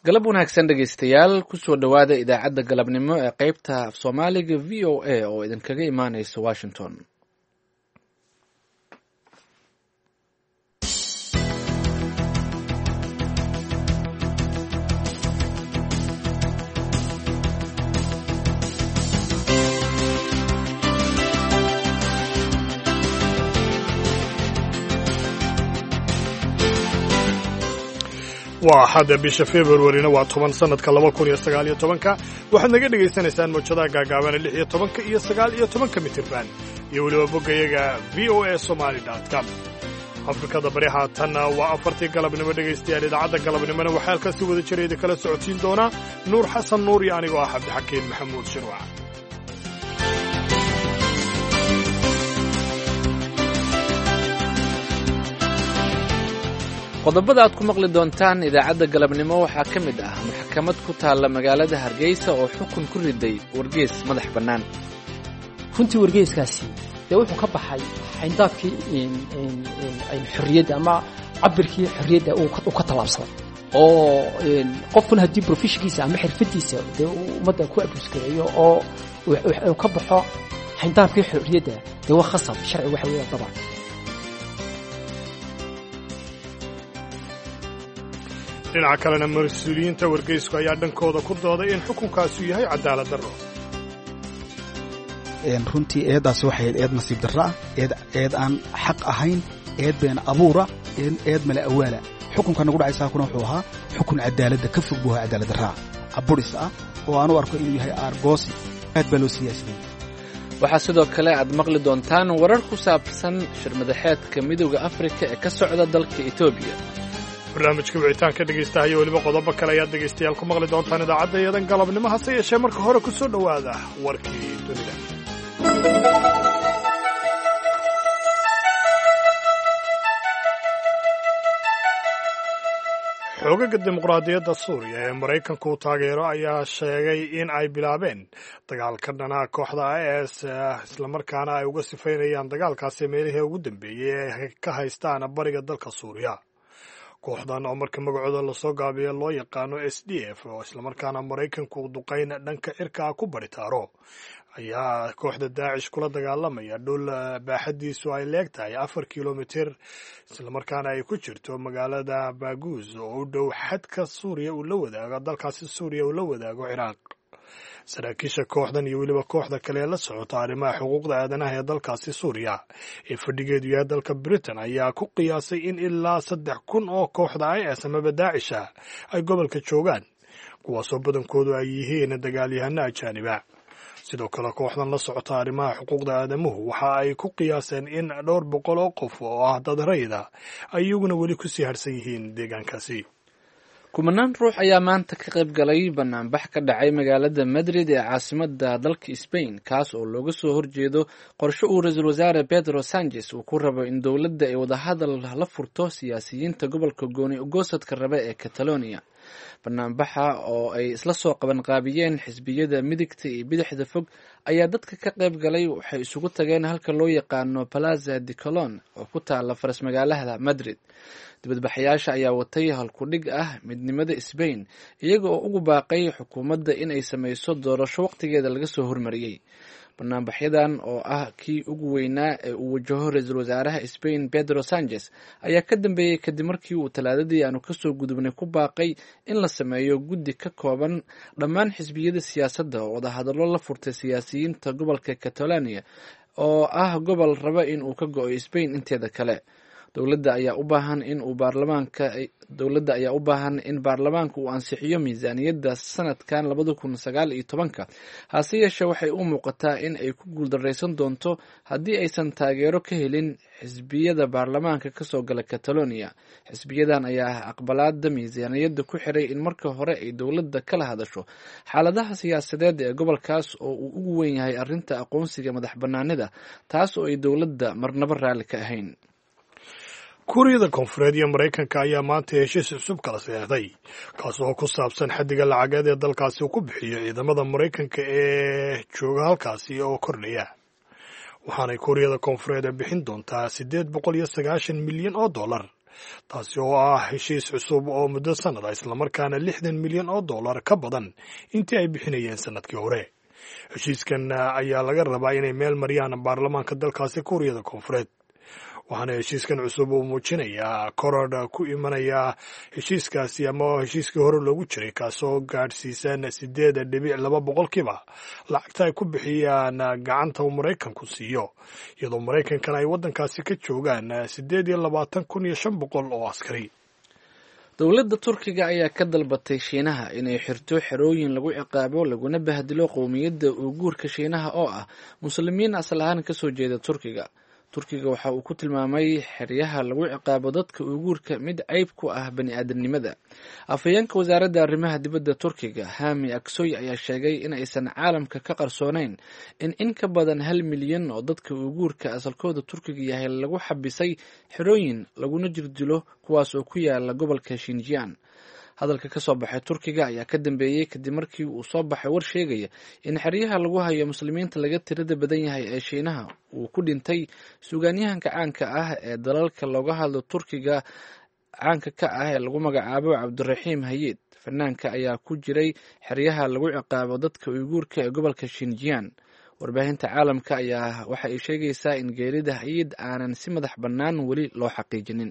galab wanaagsan dhegaystayaal kusoo dhowaada idaacadda galabnimo ee qaybta af soomaaliga v o a oo idinkaga imaaneysa washington. waa xadda bisha februarina waa 10 sanadka 2019 waxaad naga dhegaysanaysaan mawjadaha gaagaaban 16 iyo 19 mitirban iyo weliba boggayaga voasomali.com. afrikada bari haatanna waa afartii galabnimo dhegaystayaal idaacadda galabnimona waxaa halkaasi wada jira idin kala socodsiin doonaa nuur xasan nuur iyo anigoo ah cabdixakiin maxamuud shirwac. qodobada aad ku maqli doontaan idaacadda galabnimo waxaa ka mid ah maxkamad ku taalla magaalada Hargeysa oo xukun ku riday wargeys madax bannaan. runtii wargeyskaasi dee wuxuu ka baxay xayndaabkii xorriyadda ama cabirkii xorriyadda uu ka tallaabsaday oo qofkuna haddii professionkiisa ama xirfadiisa dee ummadda ku abusgareeyo oo uu ka baxo xayndaabkii xorriyadda dee waa khasab sharci waxa weeyaan dabcan. dhinaca kalena mas-uuliyiinta wargeysku ayaa dhankooda ku dooday in xukunkaasu yahay cadaalad darro. runtii eeddaasi waxay eed nasiib darro ah eed aan xaq ahayn eed been abuura eed mala awaala. xukunka nagu dhacay saakuna wuxuu ahaa xukun cadaaladda ka fog buu ahaa cadaalad darraa caburis ah oo aan u arko inuu yahay aargoosi aad baa loo siyaasaday. waxaa sidoo kale aad maqli doontaan warar ku saabsan shirmadaxeedka midowda afrika ee ka socda dalka Itoobiya. barnaamijka wicitaanka dhegaystaha iyo weliba qodobo kale ayaad dhegaystayaal ku maqli doontaan idaacadda iyadan galabnimo hase yeeshee marka hore ku soo dhowaada warkii dunida. xoogaga dimuqraadiyadda suuriya ee maraykanku taageero ayaa sheegay in ay bilaabeen dagaalka dhanaa kooxda IS islamarkaana ay uga sifaynayaan dagaalkaasi meelihii ugu dambeeyey ee ka haystaan bariga dalka suuriya. kooxdan oo marka magacooda lasoo gaabiya loo yaqaano SDF oo islamarkaana maraykanku duqayn dhanka cirka ah ku baritaaro ayaa kooxda daacish kula dagaalamaya dhul baaxadiisu ay leegtahay 4 kilomitir islamarkaana ay ku jirto magaalada Baghuz oo u dhow xadka Suuriya uu la wadaago dalkaasi Suuriya uu la wadaago Ciraaq. saraakiisha kooxdan iyo weliba kooxda kale ee la socota arrimaha xuquuqda aadanaha ee dalkaasi Suuriya ee fadhigeedu yahay dalka Britain ayaa ku qiyaasay in ilaa 3,000 oo kooxda IS amaba Daacisha ay gobolka joogaan kuwaasoo badankoodu ay yihiin dagaalyahano ajaaniba. sidoo kale kooxdan la socota arrimaha xuquuqda aadamuhu waxa ay ku qiyaaseen in 200 oo qof oo ah dad rayida ay iyaguna weli ku sii harsan yihiin deegaankaasi. kumanaan ruux ayaa maanta ka qayb galay banaanbax ka dhacay magaalada Madrid ee caasimadda dalka Spain kaas oo looga soo horjeedo qorshe uu ra'iisul wasaare Pedro Sánchez uu ku rabo in dowladda ay wadahadal la furto siyaasiyiinta gobolka gooni ugoosadka raba ee Catalonia. banaanbaxa oo ay isla soo qaban qaabiyeen xisbiyada midigta iyo bidixda fog ayaa dadka ka qayb galay waxay isugu tageen halka loo yaqaano Plaza de Colón oo ku taala faras magaalada Madrid. dibadbaxayaasha ayaa watay halkudhig ah midnimada Spain iyaga oo ugu baaqay xukuumadda in ay samayso doorasho waqtigeeda laga soo hormariyay. banaanbaxyadan oo ah kii ugu weynaa ee uu wajaho ra'iisul wasaaraha Spain Pedro Sánchez ayaa ka dambeeyay kadib markii uu talaadadii aanu kasoo gudubnay ku baaqay in la sameeyo guddi ka kooban dhammaan xisbiyada siyaasadda oo wadahadallo la furtay siyaasiyiinta gobolka Catalonia oo ah gobol raba in uu ka go'o Spain inteeda kale. dowladda ayaa u baahan in baarlamaanka uu ansixiyo miisaaniyadda sanadkan 2019 hase yeeshee waxay u muuqataa in ay ku guuldaraysan doonto haddii aysan taageero ka helin xisbiyada baarlamaanka kasoo gala Catalonia. xisbiyadan ayaa aqbalaada miisaaniyadda ku xiray in marka hore ay dowladda kala hadasho xaaladaha siyaasadeed ee gobolkaas oo uu ugu weyn yahay arrinta aqoonsiga madax bannaanida taas oo ay dowladda marnaba raalli ka ahayn. kuuriyada koonfureed iyo maraykanka ayaa maanta heshiis cusub kala saxeexday kaas oo ku saabsan xaddiga lacageed ee dalkaasi uu ku bixiyo ciidamada maraykanka ee jooga halkaasi oo kordhaya. waxaanay kuuriyada koonfureed bixin doontaa $890 milyan taasi oo ah heshiis cusub oo muddo sannada islamarkaana $60 milyan ka badan intii ay bixinayeen sannadkii hore. heshiiskan ayaa laga rabaa inay meel mariyaan baarlamaanka dalkaasi kuuriyada koonfureed, waxaana heshiiskan cusub uu muujinayaa korodh ku imanaya heshiiskaasi ama heshiiskii hore loogu jiray, kaasoo gaadhsiisan 8.2% lacagta ay ku bixiyaan gacanta uu Maraykanku siiyo, iyadoo Maraykankan ay waddankaasi ka joogaan 28,500 oo askari. dowladda turkiga ayaa ka dalbatay shiinaha inay xirto xerooyin lagu ciqaabo laguna bahdilo qowmiyadda uiguurka shiinaha oo ah muslimiin asal ahaan kasoo jeeda turkiga. turkiga waxa uu ku tilmaamay xeryaha lagu ciqaabo dadka uiguurka mid ceyb ku ah bani aadamnimada. afhayeenka wasaaradda arrimaha dibadda turkiga Hami Aksoy ayaa sheegay in aysan caalamka ka qarsooneyn in ka badan 1 milyan oo dadka uiguurka asalkooda turkiga yahay lagu xabisay xerooyin laguna jirdilo kuwaas oo ku yaala gobolka Xinjiang. hadalka ka soo baxay turkiga ayaa ka dambeeyey kadib markii uu soo baxay war sheegaya in xeryaha lagu hayo muslimiinta laga tirada badan yahay ee shiinaha uu ku dhintay suugaanyahanka caanka ah ee dalalka looga hadlo turkiga caanka ka ah ee lagu magacaabo Cabdiraxiim Hayid. fanaanka ayaa ku jiray xeryaha lagu ciqaabo dadka uiguurka ee gobolka Xinjiang. warbaahinta caalamka ayaa waxa ay sheegaysaa in geerida Hayid aanan si madax bannaan weli loo xaqiijinin.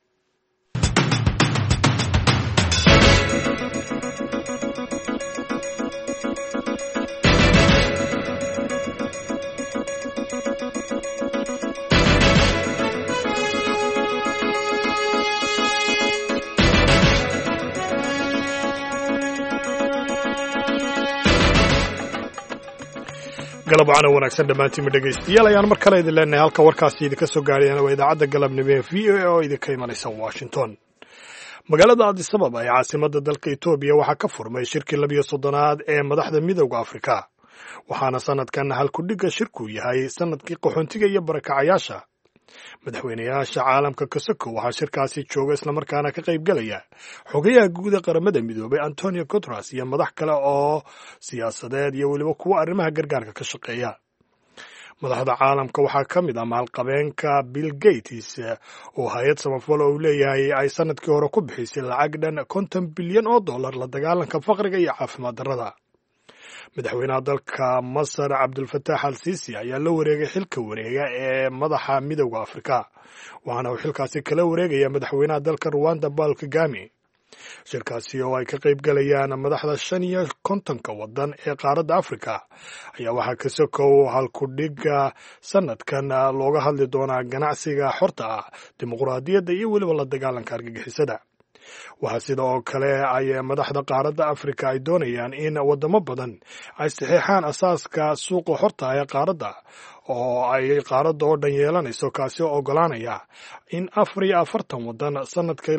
galab wacan oo wanaagsan dhammaantiinma dhegaystayaal ayaan mar kale idin leenahay halka warkaasi idinka soo gaadhayana waa idaacadda galabnimo ee VOA oo idinka imanaysa Washington. magaalada Addis Ababa ee caasimadda dalka Itoobiya waxaa ka furmay shirkii 12aad ee madaxda midowda Afrika, waxaana sanadkan halkudhigga shirku yahay sanadkii qaxoontiga iyo barakacayaasha. madaxweynayaasha caalamka kasoko waxaa shirkaasi jooga islamarkaana ka qayb galaya xogayaha guud ee qaramada midoobay Antonio Guterres iyo madax kale oo siyaasadeed iyo weliba kuwa arrimaha gargaarka ka shaqeeya. madaxda caalamka waxaa ka mid ah maalqabeenka Bill Gates oo hay'ad samafal oo uu leeyahay ay sanadkii hore ku bixisay lacag dhan $50 bilyan la dagaalanka faqriga iyo caafimaad darrada. madaxweynaha dalka Masar Cabdulfataax al-Siisi ayaa la wareegay xilka wareega ee madaxa midowda Afrika, waxaana uu xilkaasi kala wareegaya madaxweynaha dalka Rwanda Paul Kagame. shirkaasi oo ay ka qayb galayaan madaxda 55 waddan ee qaaradda Afrika ayaa waxaa ka sokow halkudhigga sanadkan looga hadli doonaa ganacsiga xorta ah, dimuqraadiyadda iyo weliba la dagaalanka argagixisada. waxaa sidoo kale ay madaxda qaaradda Afrika ay doonayaan in wadamo badan ay saxeexaan asaaska suuqa xorta ee qaaradda oo ay qaaradda oo dhan yeelanayso, kaasi oo ogolaanaya in 44 waddan sanadkii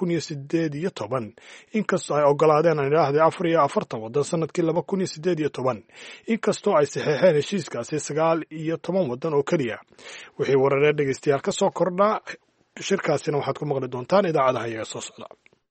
2018 inkastoo ay ogolaadeen 44 waddan sanadkii 2018 inkastoo ay saxeexeen heshiiskaasi 19 waddan oo keliya. wixii wararee dhegaystayaal ka soo kordhaa shirkaasina waxaad ku maqli doontaan idaacadaha iyaga soo socda.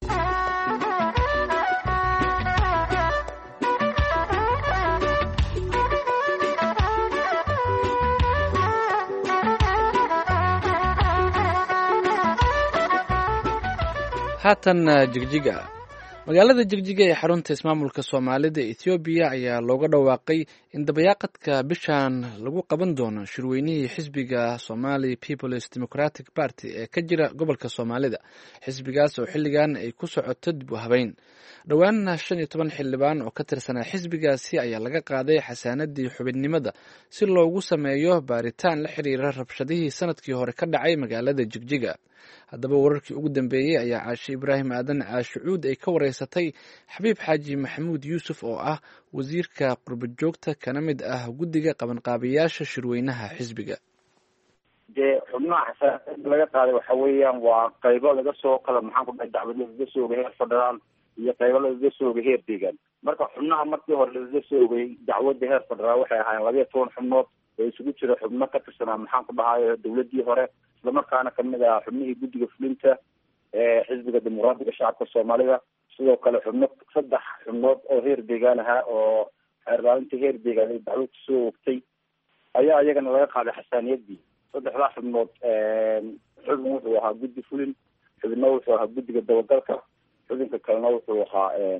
haatan jigjiga. magaalada jigjiga ee xarunta ismaamulka Soomaalida Ethiopia ayaa looga dhawaaqay in dabayaaqadka bishan lagu qaban doono shirweynihii xisbiga Somali People's Democratic Party ee ka jira gobolka Soomaalida. xisbigaas oo xilligan ay ku socoto dib u habeyn. dhowaan 15 xildhibaan oo ka tirsanaa xisbigaasi ayaa laga qaaday xasaanadii xubinnimada si loogu sameeyo baaritaan la xiriira rabshadihii sanadkii hore ka dhacay magaalada Jigjiga. haddaba wararkii ugu dambeeyey ayaa Caashi Ibraahim Aadan Caashucuud ay ka wareysatay Xabiib Xaaji Maxamuud Yuusuf oo ah wasiirka qurba joogta kana mid ah guddiga qabanqaabiyaasha shirweynaha xisbiga. dee xubnaha xasaanada laga qaaday waxa weeyaan waa qaybo laga soo kala maxaan ku dhahay dacwad laga soo heer federaal iyo qaybo laga soo heer deegaan. marka xubnaha markii hore laga soo dacwadda heer federaal waxay ahaayeen 12 xubnood oo isugu jira xubno ka tirsanaa maxaan ku dhahay dawladii hore isla markaana kamid ah xubnihii guddiga fulinta ee xisbiga dimuqraadiga shacabka Soomaalida, sidoo kale 3 xubnood oo heer deegaan ahaa oo xeerlaalinta heer deegaan ay dacwad soo ogtay ayaa iyagana laga qaaday xasaaniyadii. 3 xubnood xubin wuxuu ahaa guddi fulin, xubinna wuxuu ahaa guddiga dabagalka, xubinka kalena wuxuu ahaa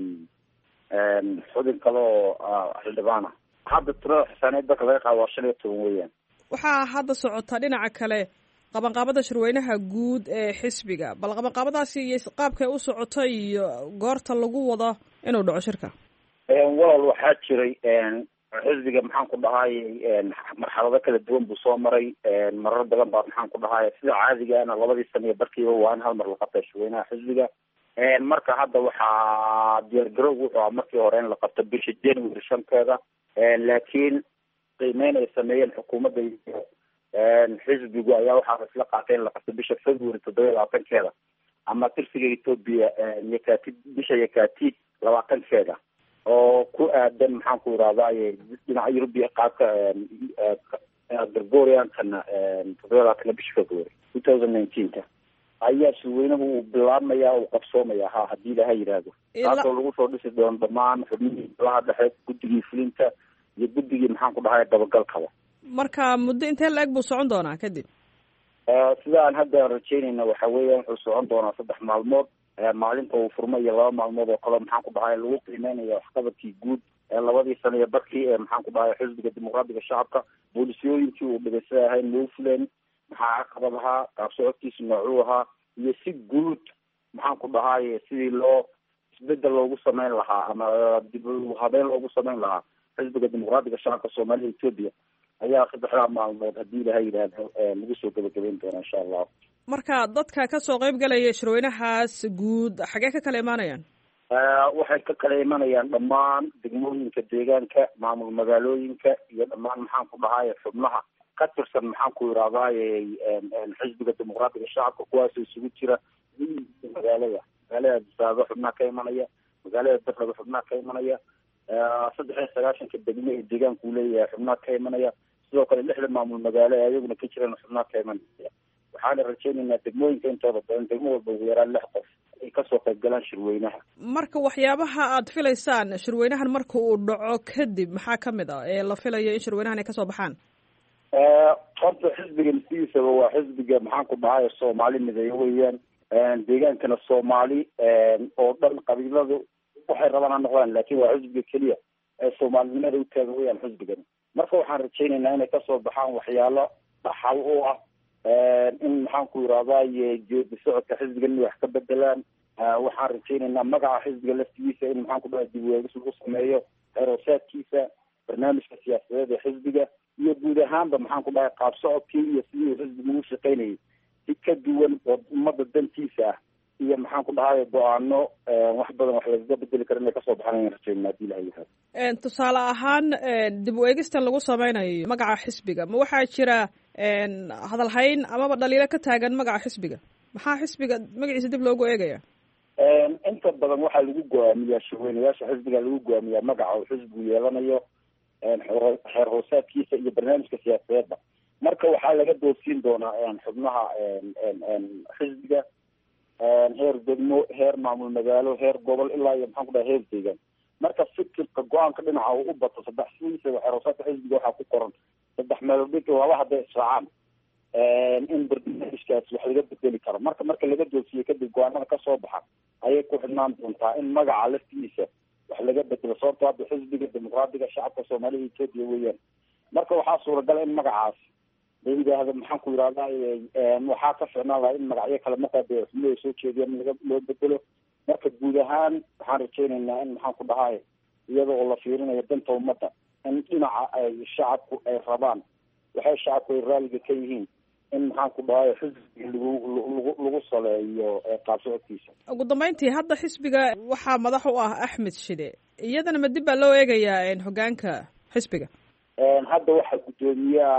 xubin kale oo xildhibaana. hadda tirada xisaaneed dalka laga qaado waa 15 weeyaan. waxaa hadda socota dhinaca kale qabanqaabada shirweynaha guud ee xisbiga, bal qabanqaabadaasi iyo qaabkay u socota iyo goorta lagu wado inuu dhaco shirka. walaal waxaa jiray xisbiga maxaan ku dhahay marxalado kala duwan buu soo maray, marar badan baa maxaan ku dhahay sida caadigaana 2 sano iyo barkiiba waa in hal mar la qabtay shirweynaha xisbiga. marka hadda waxaa diyaargarowga wuxuu ahaa markii hore in la qabto bisha January 5-keeda, laakiin qiimeyn ay sameeyeen xukuumadda iyo xisbigu ayaa waxaa isla qaatay in la qabto bisha February 27-keeda, ama tirsiga Ethiopia bisha Yakatit 20-keeda, oo ku aadan maxaan ku irahdaa dhinaca Europe qaabka Gregorian-kana 27 bisha February 2019 ayaa shirweynuhu uu bilaabmaya uu qabsoomaya haddii ilaahay yidhaahdo, taasoo lagu soo dhisi doono dhammaan xubnihii golaha dhexe, guddigii fulinta iyo guddigii maxaan ku dhahay dabagalkaba. marka muddo intee la-eg buu socon doonaa kadib? sida aan hadda rajeynayna waxa weeya wuxuu socon doonaa 3 maalmood. maalinta uu furmay iyo 2 maalmood oo kale maxaan ku dhahay lagu qiimeynaya waxqabadkii guud ee 2 sano iyo barkii ee maxaan ku dhahay xisbiga dimuqraadiga shacabka, boolisiyooyinkii uu dhageysan ahay Newfoundland maxaa caqabad ahaa, qaab socodkiisa noocuu ahaa, iyo si guud maxaan ku dhahay sidii loo isbedel loogu sameyn lahaa ama dib u habeyn loogu sameyn lahaa xisbiga dimuqraadiga shacabka Soomaaliya Ethiopia ayaa 3 maalmood haddii ilaahay yidhaahdo lagu soo gabagabeyn doona insha Allah. marka dadka ka soo qayb galaya shirweynahaas guud xagee ka kala imaanayaan? waxay ka kala imanayaan dhammaan degmooyinka deegaanka, maamul magaalooyinka iyo dhammaan maxaan ku dhahay xubnaha ka tirsan maxaan ku irahdaay xisbiga dimuqraadiga shacabka, kuwaasoo isugu jira magaalada Addis xubnaha ka imanaya, magaalada Darraba xubnaha ka imanaya, 93 degmo ee deegaanka uu leeyahay xubnaha ka imanaya, sidoo kale 6 maamul magaalo ee ayaguna ka jiraan xubnaha ka imanaya. waxaana rajaynaynaa degmooyinka intooda badan degmo walba ugu yaraan 6 qof ay kasoo qayb galaan shirweynaha. marka waxyaabaha aad filaysaan shirweynahan marka uu dhaco kadib maxaa kamid ah ee la filayo in shirweynahan ay kasoo baxaan? horta xisbiga naftiisaba waa xisbiga maxaan ku dhahay Soomaali mideeyo weeyaan, deegaankana Soomaali oo dhan qabiiladu waxay rabaan ha noqdaan, laakiin waa xisbiga keliya ee Soomaalinimada u taagan weeyaan xisbigan. marka waxaan rajaynaynaa inay kasoo baxaan waxyaalo dhaxal u ah in maxaan ku irahdaa geedi socodka xisbigan inay wax ka bedelaan. waxaan rajaynaynaa magaca xisbiga laftigiisa in maxaan ku dhahay dib u eegis lagu sameeyo, xeeroosaadkiisa, barnaamijka siyaasadeed ee xisbiga, iyo guud ahaanba maxaan ku dhahay qaab socodkii iyo sidii uu xisbigu u shaqaynayay si ka duwan oo ummadda dantiisa ah, iyo maxaan ku dhahay go-aano wax badan wax lagaga bedeli karo inay kasoo baxaan ayaan rajaynaa haddii ilahay yihahdo. tusaale ahaan dib u eegistan lagu sameynayo magaca xisbiga, ma waxaa jira hadalhayn amaba dhaliilo ka taagan magaca xisbiga? maxaa xisbiga magaciisa dib loogu eegaya? inta badan waxaa lagu go-aamiyaa shirweynayaasha xisbiga lagu go-aamiyaa magaca uu xisbigu yeelanayo, xeer hoosaadkiisa iyo barnaamijka siyaasadeedba. marka waxaa laga doorsiin doonaa xubnaha xisbiga heer degmo, heer maamul magaalo, heer gobol ilaa iyo maxaan ku dhahay heer deegaan. marka fikirka go-aanka dhinaca uu u bato 3 sidiisa xeer hoosaadka xisbiga waxaa ku qoran 3 meelood laba hadday israacaan in barnaamijkaas wax laga bedeli karo. marka laga doorsiiyo kadib go-aanada kasoo baxa ayay ku xidhnaan doontaa in magaca laftiisa wax laga bedelo, sababtoo hadda xisbiga dimuqraadiga shacabka Soomaaliya Ethiopia weeyaan. marka waxaa suuragal in magacaas la yidhaahdo maxaan ku irahdaa waxaa ka ficnaan lahaa in magacyo kale maqaade xubnuhu soo jeediyaan loo bedelo. marka guud ahaan waxaan rajaynaynaa in maxaan ku dhahay iyada oo la fiirinayo danta ummadda in dhinaca ay shacabku ay rabaan, waxay shacabku ay raaliga ka yihiin in maxaan ku dhahay xisbiga lagu saleeyo qaab socodkiisa. ugu dambeyntii hadda xisbiga waxaa madax u ah Axmed Shide, iyadana ma dib baa loo eegayaa hogaanka xisbiga? hadda waxaa gudoomiyaha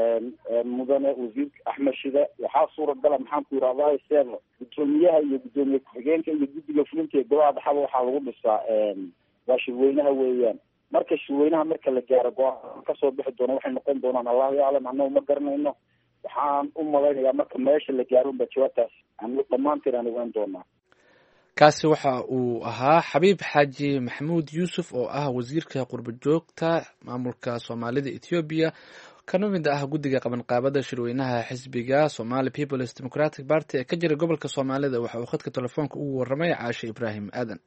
mudane wasiirka Axmed Shide. waxaa suuragala maxaan ku irahdaa seeda gudoomiyaha iyo gudoomiye ku-xigeenka iyo guddiga fulinta ee golaha dhaxaba waxaa lagu dhisaa waa shirweynaha weeyaan. marka shirweynaha marka la gaaro go-aan kasoo bixi doona waxay noqon doonaan allahu yaclam, annagu ma garanayno. waxaan u malaynayaa marka meesha la gaaro unba jawaabtaas dhammaanteen aan ogaan doonaa. kaasi waxa uu ahaa xabiib xaaji maxamuud yuusuf oo ah wasiirka qurbo joogta maamulka Soomaalida Ethiopia, kana mid ah guddiga qabanqaabada shirweynaha xisbiga Somali People's Democratic Party ee ka jira gobolka Soomaalida waxa uu khadka telefoonka ugu warramay Caashe Ibraahim Aadan.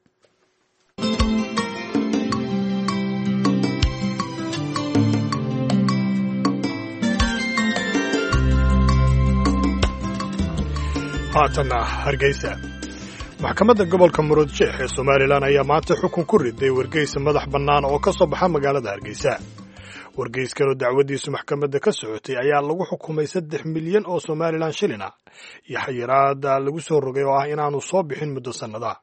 haatana Hargeysa. maxkamadda gobolka Murudsheekh ee Somaliland ayaa maanta xukun ku riday wargeysa madax bannaan oo ka soo baxa magaalada Hargeysa. wargeyskan oo dacwadiisu maxkamadda ka socotay ayaa lagu xukumay 3 milyan oo Somaliland shilin ah iyo xayiraad lagu soo rogay oo ah inaanu soo bixin muddo sannada.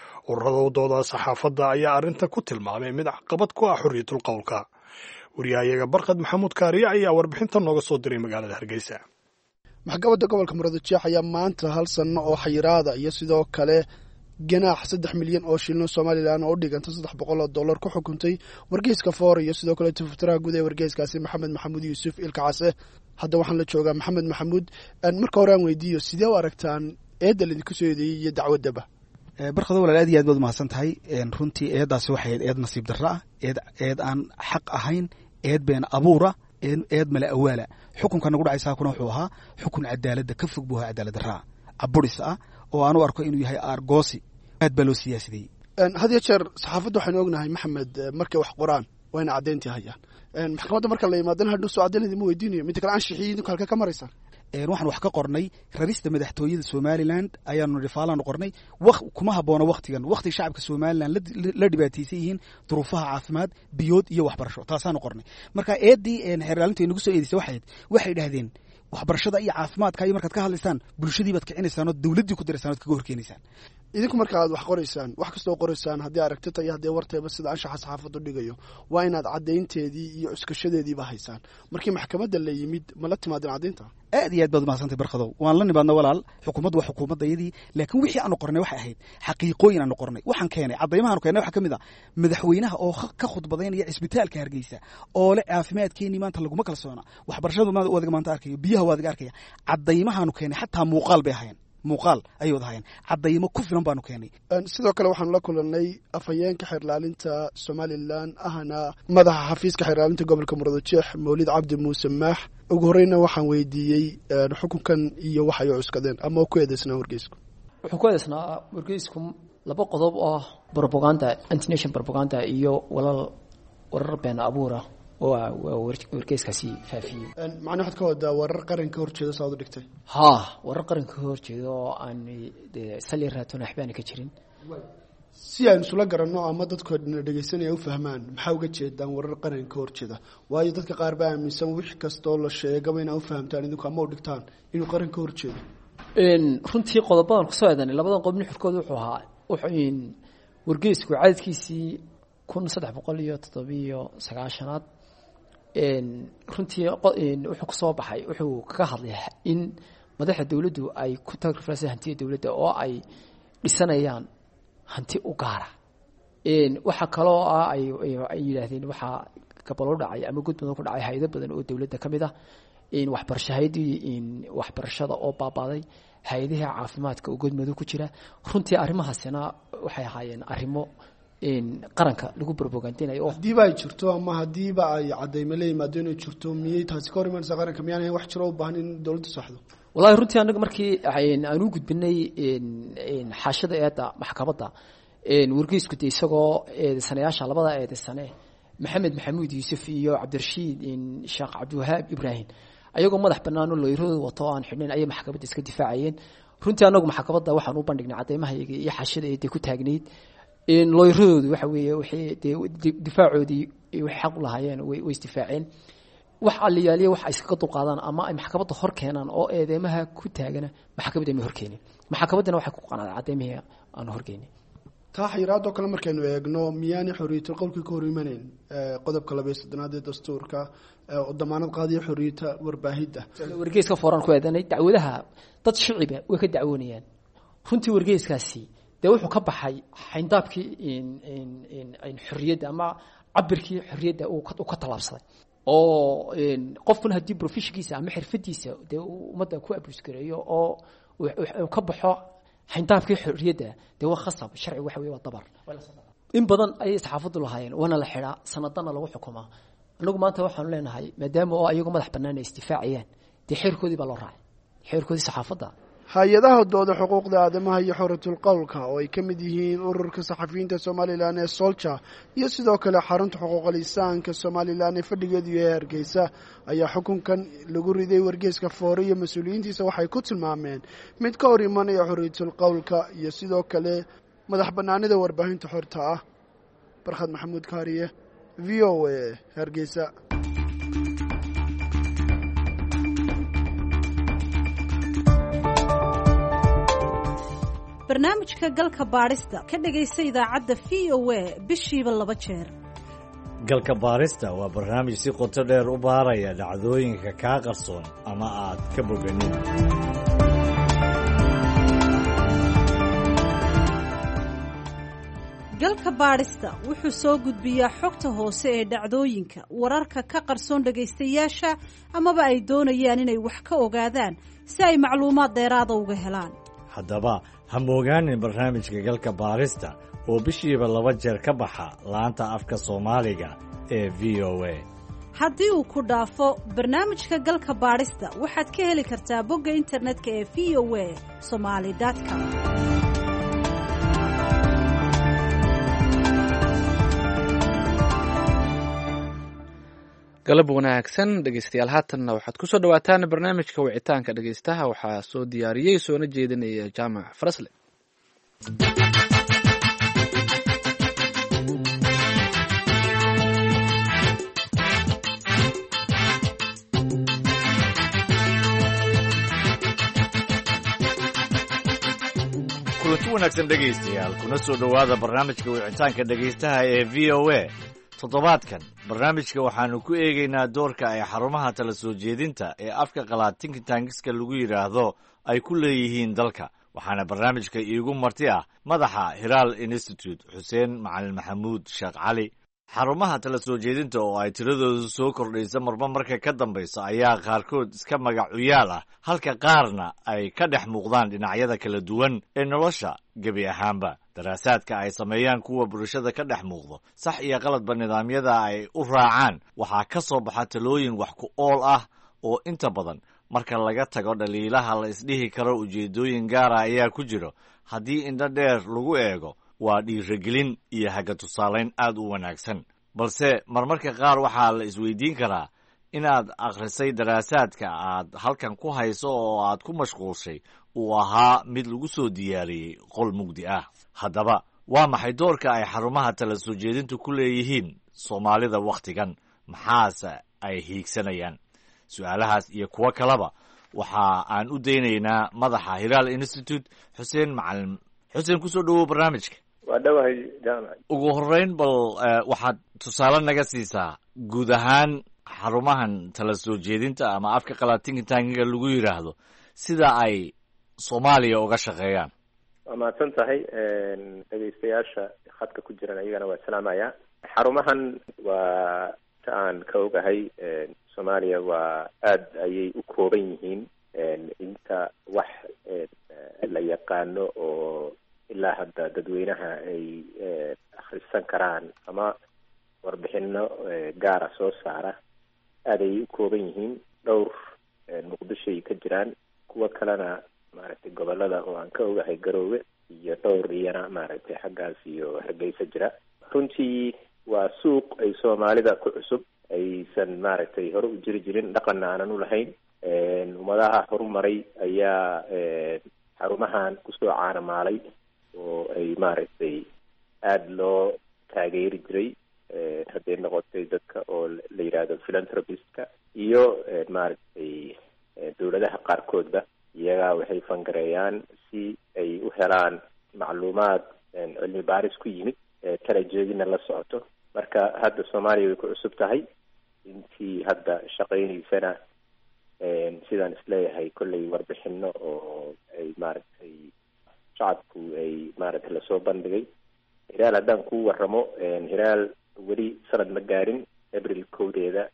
ururada saxaafadda ayaa arrinta ku tilmaamay mid caqabad ku ah xorriyatul qowlka. wariyahayaga Barkad Maxamuud Kaariye ayaa warbixinta nooga soo diray magaalada Hargeysa. maxkamadda gobolka Murudsheekh ayaa maanta 1 sano oo xayiraada iyo sidoo kale ganaax 3 milyan oo shilin Somaliland oo dhiganta $300 ku xukuntay wargeyska Foor iyo sidoo kale tiftiraaha guud ee wargeyskaasi Maxamed Maxamuud Yuusuf Ilkaase. hadda waxaan la joogaa Maxamed Maxamuud. marka hore aan weydiiyo sidee u aragtaan eedda idinku soo eedeeyay iyo dacwadaba? barkada walaal aad iyo aad baad mahadsan tahay. runtii eedaasi waxay eed nasiib darro ah, eed aan xaq ahayn, eed been abuura, eed mala awaala. xukunka nagu dhacaysaa kuna wuxuu ahaa xukun cadaaladda ka fog buu ahaa cadaalad darraa caburis ah oo aan u arko inuu yahay aargoosi aad baa loo siyaasadayey. had iyo jeer saxaafadda waxaynu ognahay Maxamed markay wax qoraan waa ina caddayntii hayaan. maxkamadda marka la yimaadana hadhow soo caddaynadii ma weydiinayo midda kale anshixiyo idinku halka ka maraysaan. waxaan wax ka qornay rarista madaxtooyada Somaliland ayaanu rifaalaan qornay kuma habboona waqti shacabka Somaliland la dhibaataysan yihiin duruufaha caafimaad biyood iyo waxbarasho taasaanu qornay. marka eedii xeerlaalintu inagu soo eedisay waxay dhahdeen waxbarashada iyo caafimaadka iyo markaad ka hadlaysaan bulshadii baad kicinaysaan oo dawladdii ku diraysaan oo kaga horkeenaysaan. idinku marka aad wax qoraysaan wax kastoo qoraysaan haddii aragtida iyo haddii warteeba sida anshaxa saxaafaddu dhigayo waa inaad caddaynteedii iyo cuskashadeediiba haysaan. markii maxkamadda la yimid ma la timaadeen caddaynta? aad iyo aad baad mahadsantahay Barkadow. waan la nimaadna walaal xukuumaddu waa xukuumaddayadii laakiin wixii aanu qornay waxay ahayd xaqiiqooyin aanu qornay. waxaan keenay caddaymahaanu keenay waxaa ka mid ah madaxweynaha oo ka khudbadaynaya cisbitaalka Hargeysa oo le caafimaadkeenii maanta laguma kalsoona waxbarashadu wadaga maanta arkayo biyaha wadaga arkaya. caddaymahaanu keenay xataa muuqaal bay ahaayeen muuqaal ayuu ahaayeen caddaymo ku filan baanu keenay. sidoo kale waxaanu la kulannay afhayeenka xeerlaalinta Somaliland ahna madaxa xafiiska xeerlaalinta gobolka Murudsheekh Mawlid Cabdi Muuse Maax. ugu horeyna waxaan weydiiyey xukunkan iyo waxa ay cuskadeen ama ku eedeysnaa wargeysku. wuxuu ku eedeysnaa wargeysku 2 qodob oo propaganda anti-nation propaganda iyo warar been abuura oo wargeyskaasi faafiyey. macnaheedu waxaad ka wadaa warar qaranka horjeeda saad u dhigtay? warar qaranka horjeeda oo aan sali raatoon waxbaan ka jirin. si aan isula garanno ama dadku dhageysanaya u fahmaan maxaa uga jeedaan warar qaranka horjeeda? waayo dadka qaar baa aaminsan wix kastoo la sheegaba inay u fahamtaan idinku ama u dhigtaan inuu qaranka horjeedo. runtii qodobadan ku soo eedanay labadan qodob nuxurkooda wuxuu ahaa wargeysku cadadkiisii 1397 runtii wuxuu ku soo baxay wuxuu ka hadlay in madaxda dawladdu ay ku tagrifaysan hantida dawladda oo ay dhisanayaan hanti u gaara. waxa kaloo ah ay yiraahdeen waxa gabalo dhacay ama gudbado ku dhacay hay'ado badan oo dawladda kamid ah waxbarashada oo baabaaday hay'adaha caafimaadka oo gudmado ku jira. runtii arrimahaasina waxay ahaayeen arrimo qaranka lagu propagandinayo. hadiiba ay jirto ama hadiiba ay cadaymo la yimaado inay jirto miyay taasi ka hor imanaysaa qaranka miyaan wax jiro u baahan in dawladdu saxdo? wallahi runtii anaga markii aanu gudbinay xaashada eeda maxkamadda wargeysku isagoo sanayaasha labada sane Maxamed Maxamuud Yuusuf iyo Cabdirashiid Sheekh Cabdiwahaab Ibrahim ayagoo madax bannaan oo looyirooda wato aan xidhnayn ayay maxkamadda iska difaacayeen. runtii anagu maxkamadda waxaan u bandhignay cadaymaha iyo xaashada eeda ku taagneed looyiroodu waxa weeye wixii difaacoodii wax xaq u lahaayeen way isdifaaceen. wax aliyaaliye wax ay iska dulqaadaan ama ay maxkamadda hor keenaan oo eedeymaha ku taagana maxkamadda ma hor keenin. maxkamaddana waxay ku qanacday cadaymaha aan hor keenin. taa xayiraadoo kale markaynu eegno miyaanay xorriyatul qowlka ka hor imaneen qodobka 2 ee dastuurka oo damaanad qaadiyo xorriyadda warbaahinta? wargeyska Fooran ku eedanay dacwadaha dad shiciba way ka dacwoonayaan. runtii wargeyskaasi wuxuu ka baxay xayndaabkii in xorriyadda ama cabirkii xorriyadda uu ka talaabsaday oo qofkuna haddii professionkiisa ama xirfadiisa ummadda ku abuse gareeyo oo uu ka baxo xayndaabkii xorriyadda waa khasab sharci waxa weeye waa dabar. in badan ayay saxaafaddu lahaayeen waana la xidhaa sanadana lagu xukumaa anagu maanta waxaanu leenahay maadaama oo ayagu madax bannaan ay isdifaacayaan dee xeerkoodii baa loo raacay xeerkoodii saxaafadda hay-adaha dooda xuquuqda aadamaha iyo xuratul qowlka oo ay ka mid yihiin ururka saxafiyiinta somalilan ee solja iyo sidoo kale xarunta xuquuqal insaanka somalilan ee fadhigeedu yahay hargeysa ayaa xukunkan lagu riday wargeyska foore iyo mas-uuliyiintiisa waxay ku tilmaameen mid ka hor imanaya xuratul qowlka iyo sidoo kale madax bannaanida warbaahinta xorta ah. barkhad maxamuud kaariye, v o a, hargeysa. barnaamijka galka baadhista ka dhegaysta idaacadda v o a bishiiba 2 jeer. galka baadhista waa barnaamij si qoto dheer u baaraya dhacdooyinka kaa qarsoon ama aad ka boganin. galka baadhista wuxuu soo gudbiyaa xogta hoose ee dhacdooyinka wararka ka qarsoon dhegaystayaasha amaba ay doonayaan inay wax ka ogaadaan si ay macluumaad dheeraada uga helaan. haddaba ha moogaanin barnaamijka galka baadhista oo bishiiba 2 jeer ka baxa laanta afka soomaaliga ee v o a. haddii uu ku dhaafo barnaamijka galka baadhista waxaad ka heli kartaa bogga internetka ee v o a somali.com. galab wanaagsan dhegeystayaal, haatanna waxaad ku soo dhawaataan barnaamijka wicitaanka dhegeystaha. waxaa soo diyaariyey soona jeedinaya jaamac farasle. kulanti wanaagsan dhegaystayaal, kuna soo dhowaada barnaamijka wicitaanka dhegaystaha ee v o a. toddobaadkan barnaamijka waxaannu ku eegaynaa doorka ay xarumaha tala soo jeedinta ee afka qalaad tinkitankiska lagu yidhaahdo ay ku leeyihiin dalka. waxaana barnaamijka iigu marti ah madaxa hiraal institute xuseen macalin maxamuud sheekh cali. xarumaha tala soo jeedinta oo ay tiradoodu soo kordhaysa marba marka ka dambaysa ayaa qaarkood iska magacuyaal ah, halka qaarna ay ka dhex muuqdaan dhinacyada kala duwan ee nolosha gebi ahaanba. daraasaadka ay sameeyaan kuwa bulshada ka dhex muuqdo, sax iyo qaladba nidaamyada ay u raacaan, waxaa ka soo baxa talooyin wax ku ool ah oo inta badan marka laga tago dhaliilaha la isdhihi karo ujeeddooyin gaara ayaa ku jiro. haddii indho dheer lagu eego waa dhiiragelin iyo haga tusaalayn aad u wanaagsan. balse marmarka qaar waxaa la isweydiin karaa inaad akhrisay daraasaadka aad halkan ku hayso oo aad ku mashquulshay uu ahaa mid lagu soo diyaariyey qol mugdi ah. haddaba waa maxay doorka ay xarumaha tala soo jeedintu ku leeyihiin soomaalida wakhtigan? maxaase ay hiigsanayaan? su-aalahaas iyo kuwo kaleba waxa aan u daynaynaa madaxa hiraal institute xuseen macalin. xuseen, kusoo dhowow barnaamijka. waa dhowahay jaamac. ugu horreyn bal waxaad tusaale naga siisaa guud ahaan xarumahan tala soo jeedinta ama afka qalaad tinkitankiga lagu yidhaahdo sida ay soomaaliya uga shaqeeyaan. waa mahadsan tahay. dhegaystayaasha khadka ku jiran ayagana waa salaamaya. xarumahan waa ta aan ka ogahay soomaaliya waa aad ayay u kooban yihiin. inta wax la yaqaano oo ilaa hadda dadweynaha ay akhrisan karaan ama warbixino gaara soo saara aad ayay u kooban yihiin. dhowr muqdishoay ka jiraan, kuwo kalena maaragtay gobolada oo aan ka ogahay garoowe iyo dhowr iyana maaragtay xaggaas iyo hargeysa jira. runtii waa suuq ay soomaalida ku cusub, aysan maaragtay hore u jiri jirin, dhaqanna aanan u lahayn. ummadaha horumaray ayaa xarumahan kusoo caanamaalay oo ay maaragtay aada loo taageeri jiray. hadday noqotay dadka oo la yidhaahdo philanthropistka iyo maaragtay dawladaha qaarkoodba iyagaa waxay fangareeyaan si ay u helaan macluumaad cilmi baaris ku yimid, tarajeedina la socoto. marka hadda soomaaliya way ku cusub tahay. intii hadda shaqaynaysana sidaan isleeyahay kollay warbixino oo ay maaragtay shacabku ay maaragtay lasoo bandhigay. hiraal haddaan ku waramo, hiraal weli sanad ma gaarin. abril 1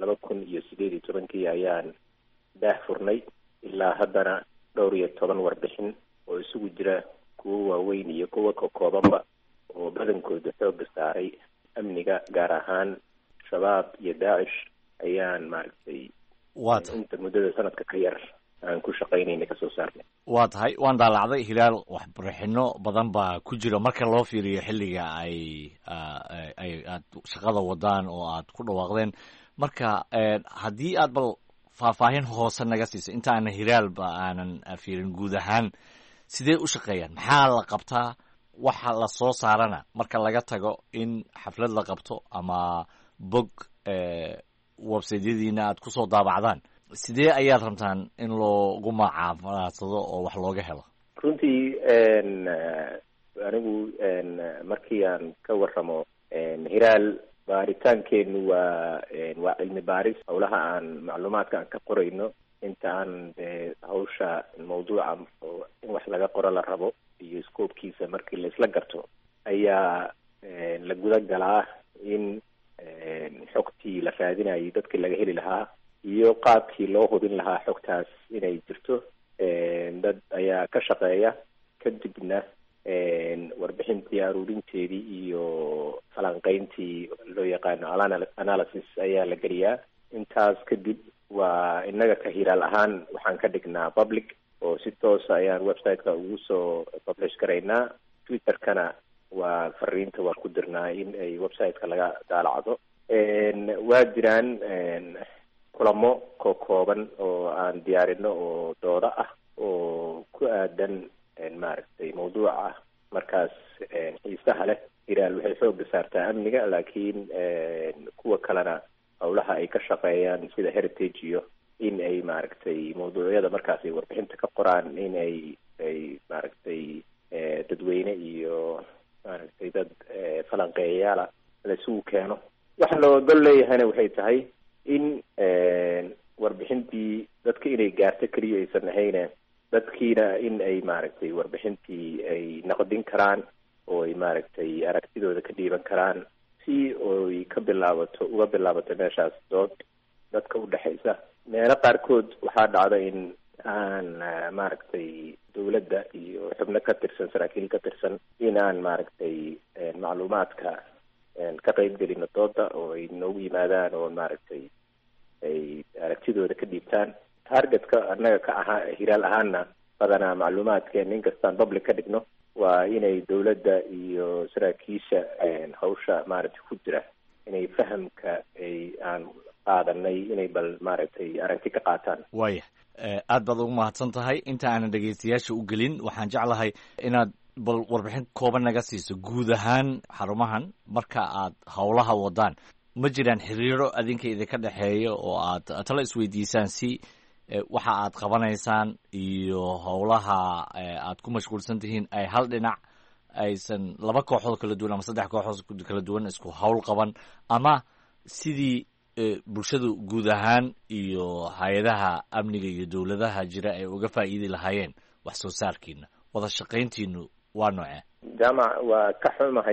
2018 ayaan daah furnay. ilaa haddana dhowr iyo 10 warbixin oo isugu jira kuwo waaweyn iyo kuwo ka koobanba oo badankooda xooga saaray amniga, gaar ahaan shabaab iyo daacish ayaan maaragtay inta muddada sanadka ka yar aan ku shaqaynayna kasoo saarnay. waa tahay waan daalacday hilaal waxbarixino badan baa ku jira marka loo fiiriyo xilliga ay aad shaqada wadaan oo aad ku dhawaaqdeen. marka haddii aad bal faahfaahin hoose naga siisa inta aana hilaalba aanan fiirin guud ahaan sidee u shaqeeyaan, maxaa la qabtaa, waxa la soo saarana marka laga tago in xaflad la qabto ama bog websaydyadiina aad kusoo daabacdaan, sidee ayaad rabtaan in loogu macaamilaadsado oo wax looga helo? runtii anigu markii aan ka warramo hiraal baaritaankeenu waa cilmi baaris, howlaha aan macluumaadka aan ka qorayno inta aan hawsha mawduuca oo in wax laga qoro la rabo iyo scoobkiisa markii la isla garto ayaa la guda galaa in xogtii la raadinayay dadkii laga heli lahaa iyo qaabkii loo hubin lahaa xogtaas inay jirto. dad ayaa ka shaqeeya, kadibna warbixintii aruurinteedii iyo falanqeyntii loo yaqaano analysis ayaa la geliyaa. intaas kadib waa inaga ka hiraal ahaan waxaan ka dhignaa public oo si toosa ayaan website-ka ugu soo publish garaynaa. Twitter-kana waa fariinta waan ku dirnaa in ay website-ka laga daalacdo. waa jiraan kulamo kooban oo aan diyaarino oo dooda ah oo ku aadan maaragtay mawduuca markaas xiisaha leh. hiraal waxay xooga saartaa amniga, laakiin kuwa kalena howlaha ay ka shaqeeyaan sida heritage iyo in ay maaragtay mawduucyada markaas ay warbixinta ka qoraan in ay maaragtay dadweyne iyo maaragtay dad falanqeeyayaala la isugu keeno. waxa loo gol leeyahayna waxay tahay in warbixintii dadka inay gaarto keliya aysan ahayne dadkiina in ay maaragtay warbixintii ay naqdin karaan oo ay maaragtay aragtidooda ka dhiiban karaan si oy uga bilaabato meeshaas dood dadka udhexaysa. meelo qaarkood waxaa dhacda in aan maaragtay dawladda iyo xubno ka tirsan, saraakiil ka tirsan in aan maaragtay macluumaadka ka qayb gelino dooda oo ay noogu yimaadaan oo maaragtay ay aragtidooda ka dhiibtaan. targetka annaga ka ahaa hiraal ahaana badanaa macluumaadkeen inkastaan public ka dhigno waa inay dawladda iyo saraakiisha hawsha maaragtay ku jira inay fahamka aan qaadanay inay bal maaragtay aragti ka qaataan. waaya aad baad ugu mahadsan tahay. inta aanan dhegaystayaasha u gelin waxaan jeclahay inaad bal warbixin kooban naga siiso guud ahaan xarumahan marka aad howlaha wadaan. ma jiraan xiriiro adinka idinka dhexeeya oo aad tala isweydiisaan si waxa aad qabanaysaan iyo howlaha aad ku mashquulsan tihiin ay hal dhinac aysan laba kooxood kala duwan ama saddex kooxood kala duwan isku howl qaban, ama sidii bulshadu guud ahaan iyo hay-adaha amniga iyo dowladaha jira ay uga faa'iidi lahaayeen wax soo saarkiina? wada shaqayntiinu waa noocee? jaamac waa ka xumahay.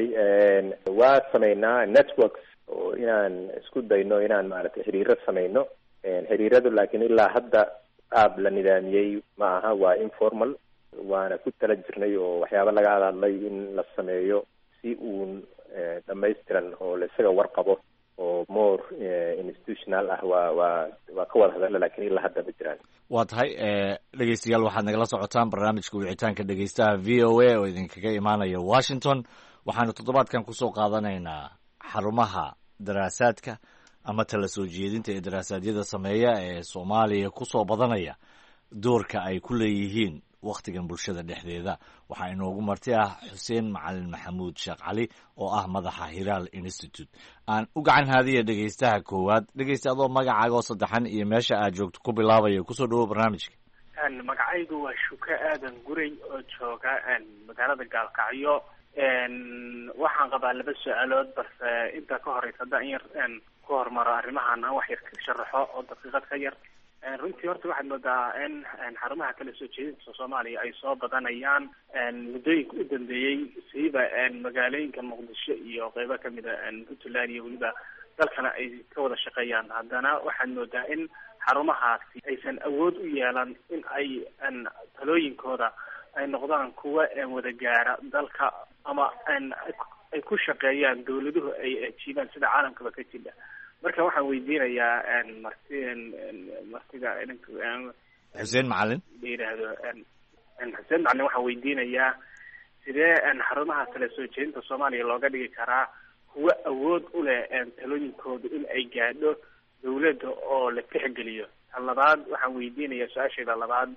waa samaynaa networks oo inaan isku dayno inaan maaragtay xiriiro samayno. xiriiradu laakiin ilaa hadda qaab la nidaamiyey ma aha, waa informal. waana ku tala jirnay oo waxyaaba laga hadlay in la sameeyo si uun dhamaystiran oo la isaga warqabo oo more institutional ah. waa ka wada hadalla laakiin ilaa hadda ma jiraan. waa tahay dhegeystayaal waxaad nagala socotaan barnaamijka wicitaanka dhegeystaha v o a oo idinkaga imaanaya Washington. waxaanu toddobaadkan kusoo qaadanaynaa xarumaha daraasaadka ama tala soo jeedinta ee daraasaadiyada sameeya ee Soomaaliya kusoo badanaya doorka ay ku leeyihiin waktigan bulshada dhexdeeda. waxaa inoogu marti ah Xuseen Macalin Maxamuud Sheekh Cali oo ah madaxa Hiraal Institute. aan u gacan haadiya dhegeystaha koowaad. dhegeysta adoo magacaaga oo saddexan iyo meesha aad joogto ku bilaabaya, kusoo dhawow barnaamijka. magacaygu waa Shuka Aadan Guray oo jooga magaalada Gaalkacyo. waxaan qabaa 2 su-aalood balse intaa ka horeysa haddaan in yar ku hormaro arrimahan aan wax yar ka sharaxo oo daqiiqad ka yar. runtii horta waxaad moodaa in xarumaha kala soo jeedinta Soomaaliya ay soo badanayaan muddooyinka u dambeeyey, siiba magaalooyinka Muqdisho iyo qaybo kamida Puntland iyo weliba dalkana ay ka wada shaqeeyaan. haddana waxaad moodaa in xarumahaasi aysan awood u yeelan in ay talooyinkooda ay noqdaan kuwa wada gaara dalka ama ay ku shaqeeyaan dawladuhu ay ajiibaan sida caalamkaba ka jira. marka waxaan weydiinayaa martida xuseen macalin la yidhaahdo xuseen macalin waxaan weydiinayaa sidee xarumaha tala soo jeedinta soomaaliya looga dhigi karaa kuwa awood u leh talooyinkooda in ay gaadho dawladda oo la tixgeliyo. tan labaad waxaan weydiinayaa su-aasheeda labaad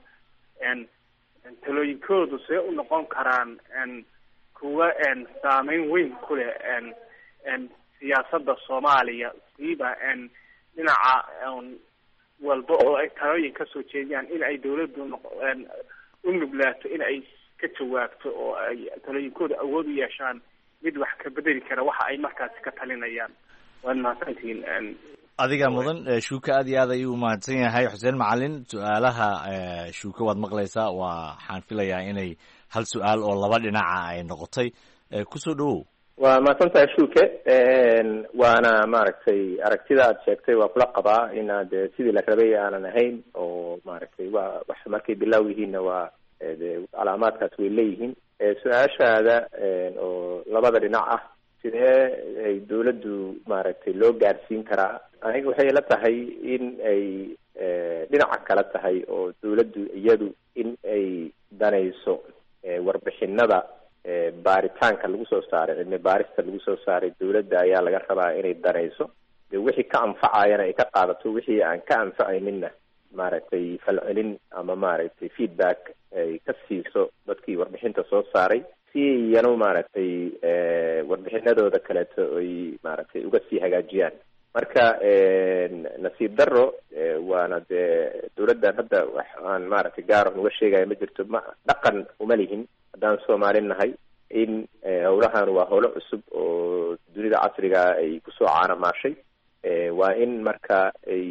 talooyinkoodu see u noqon karaan kuwa saameyn weyn ku leh siyaasadda soomaaliya siiba dhinaca walba oo ay talooyin ka soo jeediyaan in ay dawladdu u nuglaato in ay ka jawaabto oo ay talooyinkooda awood u yeeshaan mid wax ka bedeli kara waxa ay markaasi ka talinayaan. waad mahadsantihiin. adiga mudan shuuka aad iyo aad ayuu umahadsan yahay xuseen macalin. su-aalaha shuuka waad maqlaysaa, waxaan filayaa inay hal su-aal oo laba dhinaca ay noqotay. kusoo dhawow. waa mahadsantahay shuuke. waana maaragtay aragtida aad sheegtay waa kula qabaa inaad sidii la rabay aanan ahayn, oo maaragtay waa wax markay bilaaw yihiinna waa de calaamaadkaas way leeyihiin. su-aashaada oo labada dhinac ah, sidee ay dawladdu maaragtay loo gaarsiin karaa, aniga waxay la tahay in ay dhinaca kala tahay oo dawladdu iyadu in ay danayso warbixinada baaritaanka lagu soo saaray, cilmi baarista lagu soo saaray, dawladda ayaa laga rabaa inay danayso. de wixii ka anfacayana ay ka qaadato, wixii aan ka anfacayninna maaragtay falcelin ama maaragtay feedback ay ka siiso dadkii warbixinta soo saaray, si iyana maaragtay warbixinadooda kaleeto ay maaragtay uga sii hagaajiyaan. marka nasiib daro waana dee dawladdan hadda wax aan maaragtay gaar uga sheegaya ma jirto. dhaqan uma lihin haddaan Soomaali nahay in howlahan waa howlo cusub oo dunida casriga ay kusoo caanamaashay. waa in marka ay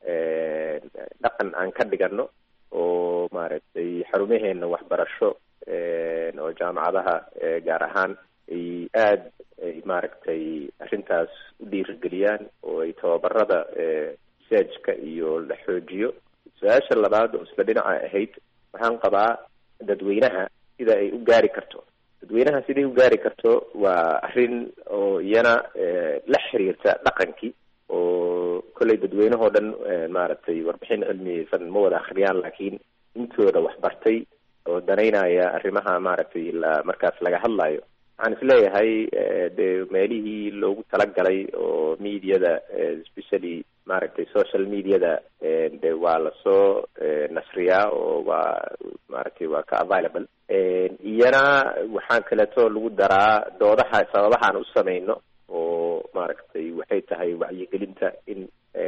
dhaqan aan ka dhigano oo maaragtay xarumaheena waxbarasho oo jaamacadaha gaar ahaan ay aad ay maaragtay arrintaas u dhiirigeliyaan oo ay tababarada researchka iyo la xoojiyo. su-aasha labaad oo isla dhinaca ahayd, waxaan qabaa dadweynaha sida ay u gaari karto. dadweynaha siday u gaari karto waa arrin oo iyana la xiriirta dhaqankii, oo kolley dadweynahoo dhan maaragtay warbixin cilmiyeysan ma wada akhriyaan, laakiin intooda waxbartay oo danaynaya arrimaha maaragtay markaas laga hadlayo. waxaan isleeyahay de meelihii loogu talagalay oo mediada especially maaragtay social mediada de waa lasoo nasriyaa oo waa maaragtay waa ka available. iyana waxaan kaleeto lagu daraa doodaha sababahaan u samayno, oo maaragtay waxay tahay wacyigelinta in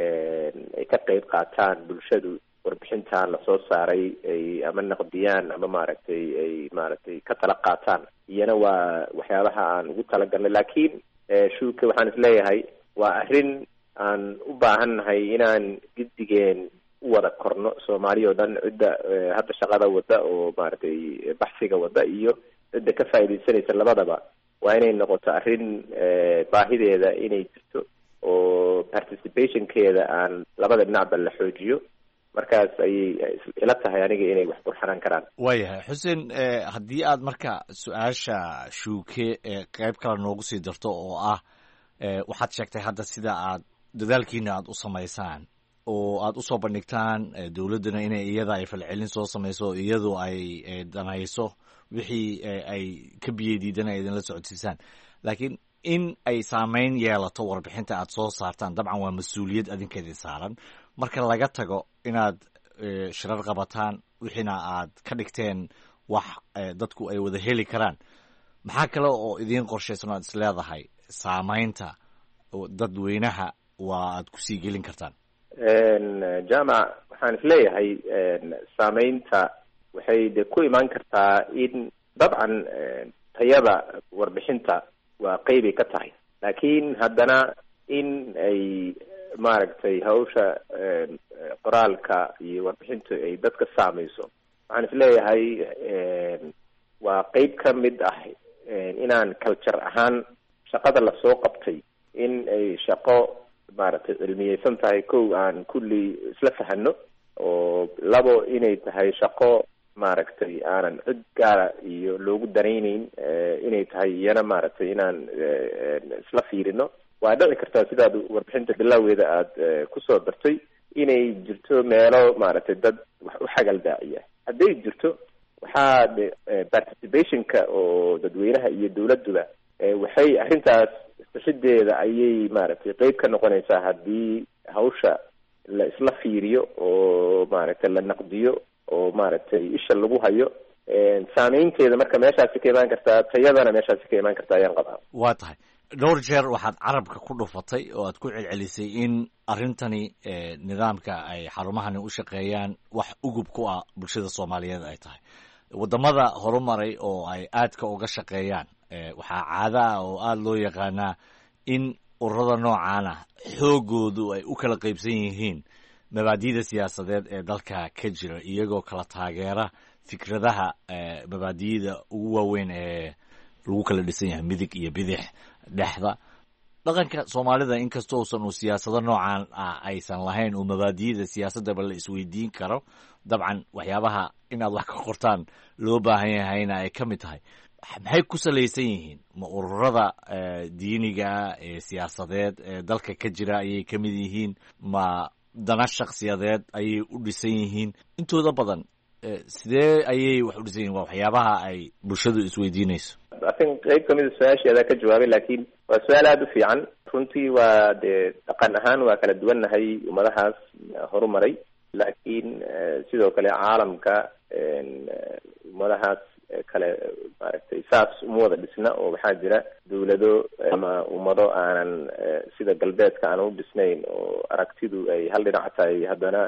ay ka qayb qaataan bulshadu warbixintan lasoo saaray, ay ama naqdiyaan ama maaragtay ay maaragtay ka tala qaataan. iyana waa waxyaabaha aan ugu talagalnay. laakiin shuuka waxaan isleeyahay waa arrin aan u baahannahay inaan giddigeen u wada korno, Soomaali oo dhan, cidda hadda shaqada wada oo maaragtay baxsiga wada iyo cidda ka faa'iidaysanaysa labadaba, waa inay noqoto arrin baahideeda inay jirto oo participationkeeda aan labada dhinacba la xoojiyo. markaas ayay ila tahay aniga inay wax burxanaan karaan. waayahay xuseen, haddii aad marka su-aasha shuuke qayb kale noogu sii darto oo ah waxaad sheegtay hadda sida aad dadaalkiina aad u samaysaan oo aad usoo bandhigtaan dawladdana inay iyada ay falcelin soo samayso, iyadu ay danayso wixii ay ka biyeydiidana idinla socodsiisaan, laakiin in ay saameyn yeelato warbixinta aad soo saartaan dabcan waa mas-uuliyad adinkeedii saaran. marka laga tago inaad shirar qabataan, wixiina aad ka dhigteen wax dadku ay wada heli karaan, maxaa kale oo idiin qorshaysan o aad is leedahay saameynta dadweynaha waa aad kusii gelin kartaan? jaamac, waxaan isleeyahay saameynta waxay de ku imaan kartaa in dabcan tayada warbixinta waa qeybay ka tahay, laakiin haddana in ay maaragtay hawsha qoraalka iyo warbixintu ay dadka saamayso. waxaan isleeyahay waa qeyb ka mid ah inaan culture ahaan shaqada lasoo qabtay in ay shaqo maaragtay cilmiyeysan tahay. kow, aan kulli isla fahano, oo labo, inay tahay shaqo maaragtay aanan cid gaara iyo loogu danayneyn inay tahay iyana maaragtay inaan isla fiirino. waa dhici kartaa sidaad warbixinta bilaaweeda aada kusoo dartay inay jirto meelo maaragtay dad wax u xagal daaciya. hadday jirto waxaa participationka oo dadweynaha iyo dawladduba waxay arrintaas sixideeda ayay maaragtay qeyb ka noqonaysaa haddii hawsha la isla fiiriyo oo maaragtay la naqdiyo oo maaragtay isha lagu hayo. saameynteeda marka meeshaasi ka imaan kartaa, tayadana meeshaasi ka imaan kartaa ayaan qabaa. waa tahay dhowr jeer waxaad carabka ku dhufatay oo aad ku celcelisay in arrintani nidaamka ay xarumahani u shaqeeyaan wax ugub ku ah bulshada soomaaliyeed ay tahay. waddamada horumaray oo ay aadka uga shaqeeyaan waxaa caado ah oo aada loo yaqaanaa in ururada noocaana xoogoodu ay u kala qaybsan yihiin mabaadi'da siyaasadeed ee dalka ka jira, iyagoo kala taageera fikradaha mabaadi'da ugu waaweyn ee lagu kala dhisan yahay midig iyo bidix dhexda. dhaqanka soomaalida inkastoo uusan uu siyaasado noocan ah aysan lahayn oo mabaadi'da siyaasadaba la isweydiin karo, dabcan waxyaabaha inaad wax ka qortaan loo baahan yahayna ay ka mid tahay. maxay ku salaysan yihiin? ma ururada diiniga ee siyaasadeed ee dalka ka jira ayay ka mid yihiin? ma dana shakhsiyadeed ayay u dhisan yihiin? intooda badan sidee ayay wax u dhisan yihin? waa waxyaabaha ay bulshadu isweydiinayso. atin qeyb kamida su-aasheeda ka jawaabay, laakiin waa su-aal aada u fiican. runtii waa dee dhaqan ahaan waa kala duwannahay ummadahaas horumaray, laakiin sidoo kale caalamka ummadahaas kale maaragtay saas uma wada dhisna, oo waxaa jira dawlado ama ummado aanan sida galbeedka aan u dhisnayn, oo aragtidu ay hal dhinac tahay, haddana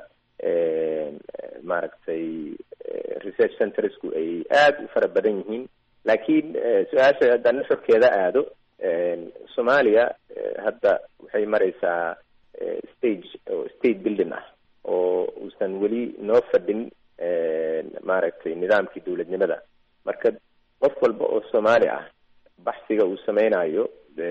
maaragtay research centersku ay aada u fara badan yihiin. laakiin su-aasha haddaan nuxurkeeda aado, soomaaliya hadda waxay maraysaa stage oo state building ah, oo uusan weli noo fadhin maaragtay nidaamkii dawladnimada. marka qof walba oo soomaali ah baxsiga uu sameynayo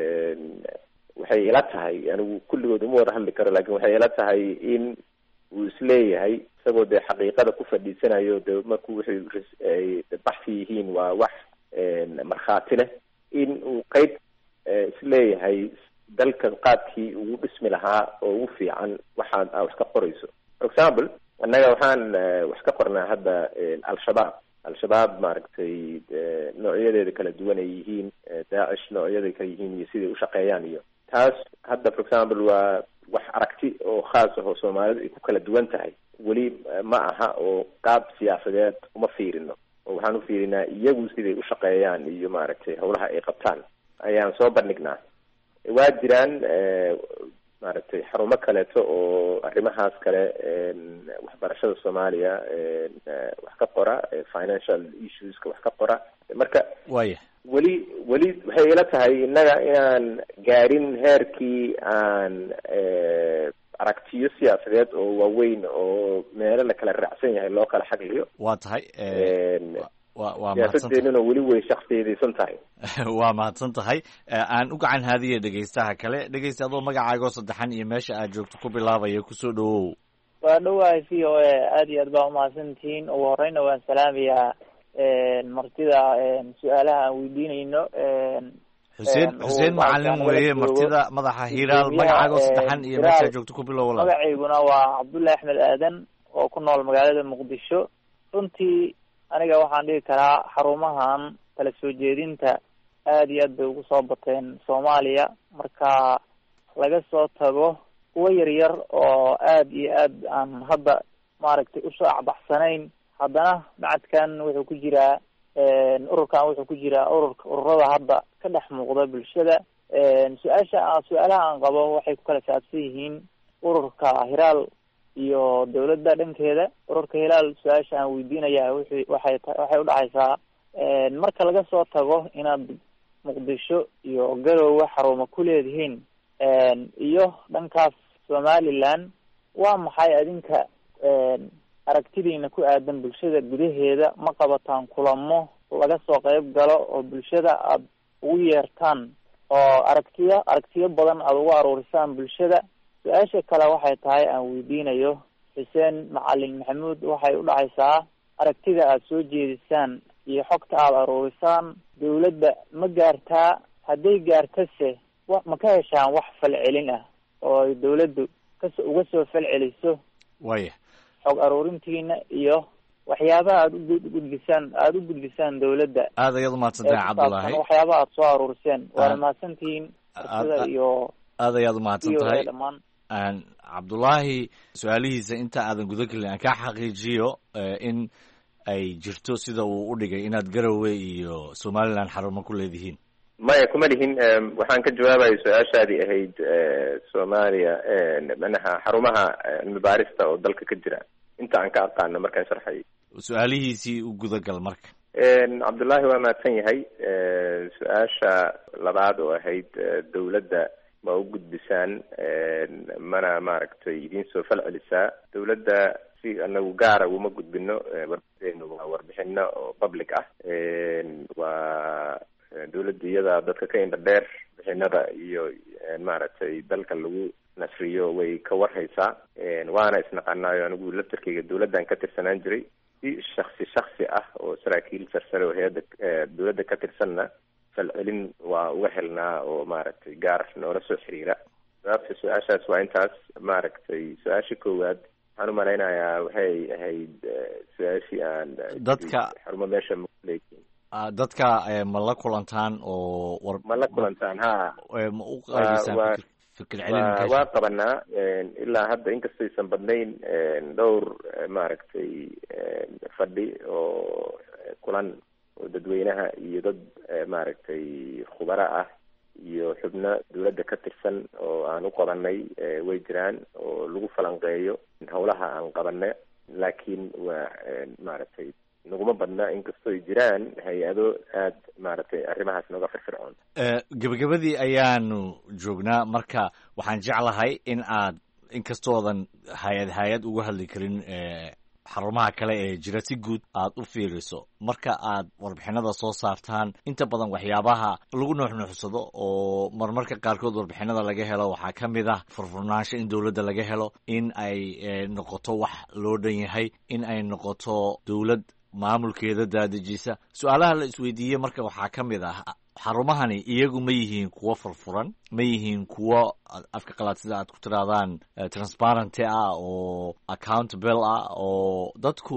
waxay ila tahay, anigu kulligood uma wada hadli karo, laakiin waxay ila tahay in uu isleeyahay isagoo dee xaqiiqada ku fadhiisanayo, de markuu waxay baxsi yihiin waa wax markhaati leh, in uu qeyb isleeyahay dalkan qaabkii ugu dhismi lahaa oo ugu fiican waxaad wax ka qorayso. for example, annaga waxaan wax ka qornaa hadda al-shabaab maaragtay noocyadeeda kala duwan ay yihiin, daacish noocyaday ka yihiin iyo siday ushaqeeyaan, iyo taas hadda for example waa wax aragti oo khaas ah oo soomaalidu ay ku kala duwan tahay. weli ma aha oo qaab siyaasadeed uma fiirino, oo waxaan u fiirinaa iyagu siday ushaqeeyaan iyo maaragtay hawlaha ay qabtaan ayaan soo bandhignaa. waa jiraan maaragtay xarumo kaleeto oo arrimahaas kale waxbarashada soomaaliya wax ka qora, financial issueska wax ka qora. marka waya weli waxay ila tahay innaga inaan gaarin heerkii aan aragtiyo siyaasadeed oo waaweyn oo meelo la kala raacsan yahay loo kala xagliyo. waa tahay waa siyaasadeenuna weli way shaksiyadaysan tahay. waa mahadsan tahay. aan u gacan haadiya dhegaystaha kale. dhegaysta adoo magacaagoo saddexan iyo meesha aad joogto ku bilaabaya, kusoo dhawow. waa dhawahay v o a, aad iyo aad baa umahadsantihiin. ugu horeyna waan salaamayaa martida su-aalaha aan weydiinayno. xuseen macalin weeye martida madaxa hiiraal. magacaagoo saddexan iyo meesha aad joogto ku bilow. magacayguna waa cabdullahi axmed aadan oo ku nool magaalada muqdisho. runtii aniga waxaan dhihi karaa xarumahan kala soo jeedinta aad iyo aad bay ugu soo bateen soomaaliya. marka laga soo tago kuwa yaryar oo aad iyo aad aan hadda maaragtay usoo acbaxsanayn, haddana macadkan wuxuu ku jiraa ururkan wuxuu ku jiraa ururada hadda ka dhex muuqda bulshada. su-aalaha aan qabo waxay ku kala saabsan yihiin ururka hiraal iyo dawladda dhankeeda. ururka hilaal su-aasha aan weydiinaya waxay udhacaysaa marka laga soo tago inaad muqdisho iyo garowe xarumo ku leedihiin, iyo dhankaas somaliland, waa maxay adinka aragtidiina ku aadan bulshada gudaheeda? ma qabataan kulamo laga soo qayb galo oo bulshada aada ugu yeertaan oo aragtiyo badan aada ugu aruurisaan bulshada? su-aasha kale waxay tahay aan weydiinayo xuseen macalin maxamuud, waxay u dhacaysaa aragtida aada soo jeedisaan iyo xogta aada aruurisaan dawladda ma gaartaa? hadday gaartase ma ka heshaan wax falcelin ah oo ay dawladdu uga soo falceliso waya xog aruurintiina iyo waxyaabaha aada u gudbisaan dawladda aad ayaad umahadsantahay cabdullaahi waxyaabaha aada soo aruuriseen waana mahadsantihiin fursada iyo aad ayaad umahadsan tahay dhammaan cabdullaahi su-aalihiisa inta aadan guda gelin aan ka xaqiijiyo in ay jirto sida uu u dhigay inaad garowe iyo somaliland xarumo ku leedihiin maya kuma lihin waxaan ka jawaabayo su-aashaadii ahayd soomaaliya manaha xarumaha cilmi baarista oo dalka ka jira inta aan ka aqaano markaan sharxayo su-aalihiisii u gudagal marka cabdullaahi waa mahadsan yahay su-aasha labaad oo ahayd dawladda ma u gudbisaan mana maaragtay idiin soo falcelisaa dawladda si anagu gaara uma gudbino warbixinu waa warbixino oo public ah waa dawladda iyada dadka ka indha dheer bixinada iyo maaragtay dalka lagu nasriyo way ka warhaysaa waana isnaqanaayo anigu laftarkeyga dawladdan ka tirsanaan jiray si shaksi ah oo saraakiil sarsare oo hay-adda dawladda ka tirsanna falcelin waa uga helnaa oo maaragtay gaar noola soo xiriira sababta su-aashaas waa intaas maaragtay su-aasha koowaad waxaan u malaynayaa waxay ahayd su-aashii aan dadka xarumo meesha makuleeyiin dadka ma la kulantaan oo ma la kulantaan ha ma u qaybisaan fikir celin waa qabanaa ilaa hadda inkastaysan badnayn dhowr maaragtay fadhi oo kulan oo dadweynaha iyo dad maaragtay khubaro ah iyo xubno dawladda ka tirsan oo aan u qabanay way jiraan oo lagu falanqeeyo hawlaha aan qabanay laakiin waa maaragtay naguma badna inkastoo ay jiraan hay-ado aad maaragtay arrimahaas nooga firfircoon gebagabadii ayaanu joognaa marka waxaan jeclahay in aad inkastoodan hay-ad uga hadli karin xarumaha kale ee jira si guud aad u fiiriso marka aad warbixinada soo saartaan inta badan waxyaabaha lagu nuuxnuuxsado oo marmarka qaarkood warbixinada laga helo waxaa ka mid ah furfurnaansho in dawladda laga helo in ay noqoto wax loo dhan yahay in ay noqoto dawlad maamulkeeda daadejisa su-aalaha la isweydiiyey marka waxaa ka mid ah xarumahani iyagu ma yihiin kuwo furfuran ma yihiin kuwo afka qalaad sida aad ku tirahdaan transparenty ah oo accountable ah oo dadku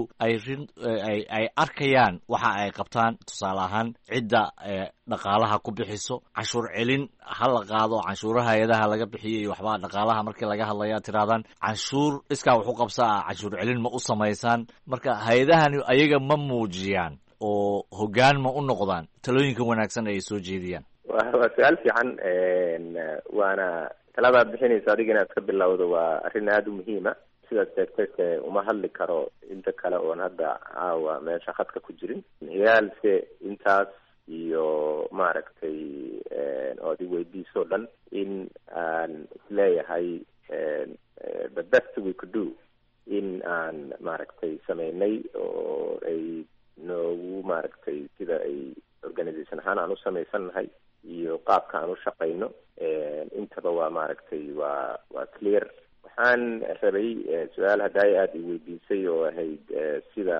ay arkayaan waxa ay qabtaan tusaale ahaan cidda dhaqaalaha ku bixiso canshuur celin ha la qaado canshuuraha hay-adaha laga bixiyo iyo waxbaa dhaqaalaha markii laga hadlaya tirahdaan canshuur iskaa wax u qabsa ah canshuur celin ma u samaysaan marka hay-adahani ayaga ma muujiyaan oo hoggaan ma u noqdaan talooyinka wanaagsan ay soo jeediyaan waa su-aal fiican waana taladaad bixinaysa adiga inaad ka bilowdo waa arrin aada u muhiima sidaas sheegtayse uma hadli karo inta kale oon hadda caawa meesha khadka ku jirin hiyaalse intaas iyo maaragtay ood i weydiisoo dhan in aan isleeyahay the best we could do in aan maaragtay sameynay oo ay noogu maaragtay sida ay organisation ahaan aan u samaysannahay iyo qaabka aan u shaqayno intaba waa maaragtay waa clear waxaan rabay su-aal haddaay aada i weydiisay oo ahayd sida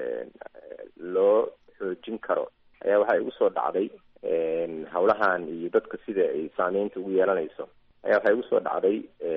loo xoojin karo ayaa waxaa igu soo dhacday hawlahan iyo dadka sida ay saameynta ugu yeelanayso ayaa waxaa igu soo dhacday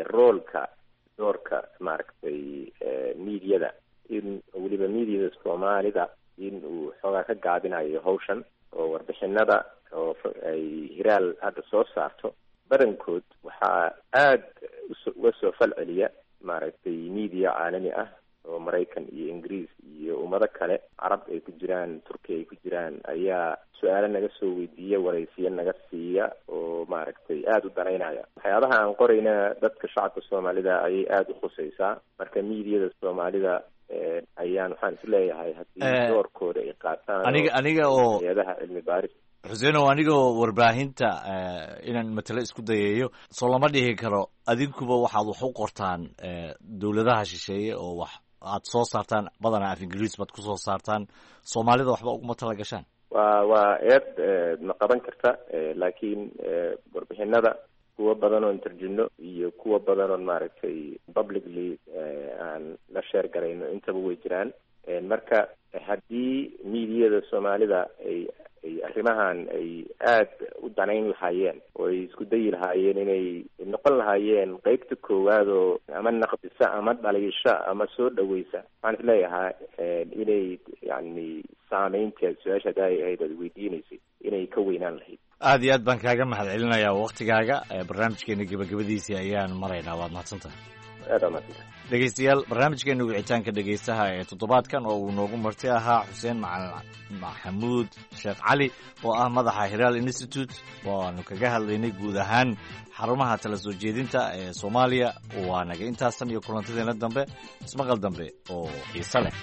doorka maaragtay mediada in weliba mediada soomaalida in uu xoogaa ka gaabinayo hawshan oo warbixinada oo ay hiraal hadda soo saarto badankood waxaa aada uga soo falceliya maaragtay media caalami ah oo maraykan iyo ingiriis iyo ummado kale carab ay ku jiraan turkiya ay ku jiraan ayaa su-aalo naga soo weydiiya waraysiya naga siiya oo maaragtay aada u danaynaya waxyaabaha aan qorayna dadka shacabka soomaalida ayay aada u khusaysaa marka mediada soomaalida ayaan waxaan isleeyahay haddii doorkooda ay qaataan aniga oo hay-adaha cilmi baaris xuseenow anigoo warbaahinta inaan matalo isku dayayo soo lama dhihi karo adinkuba waxaad wax u qortaan dawladaha shisheeye oo wax aad soo saartaan badanaa af ingiriis baad kusoo saartaan soomaalida waxba uguma tala gashaan waa eed ma qaban karta laakiin warbixinada kuwa badan oon tarjino iyo kuwa badan oon maaragtay publicly aan la sheer garayno intaba way jiraan marka haddii mediada soomaalida ay arrimahan ay aad u danayn lahaayeen oo ay isku dayi lahaayeen inay noqon lahaayeen qeybta koowaad oo ama naqdisa ama dhaliisha ama soo dhaweysa. waxaan is leeyahay inay yani saameynteed su-aasha hadda ay ahayd aad weydiinaysay inay ka weynaan lahayd. aad iyo aad baan kaaga mahad celinayaa waktigaaga. barnaamijkeena gebagabadiisii ayaan maraynaa. waad mahadsantahay. aad waa mahadsantahay. dhegeystayaal, barnaamijkeena wicitaanka dhegeystaha ee toddobaadkan oo uu noogu marti ahaa xuseen macalin maxamuud sheekh cali oo ah madaxa Hiral Institute, waanu kaga hadlaynay guud ahaan xarumaha tala soo jeedinta ee Soomaaliya. waa naga intaasan iyo kulantadeena dambe, ismaqal dambe oo xiiso leh.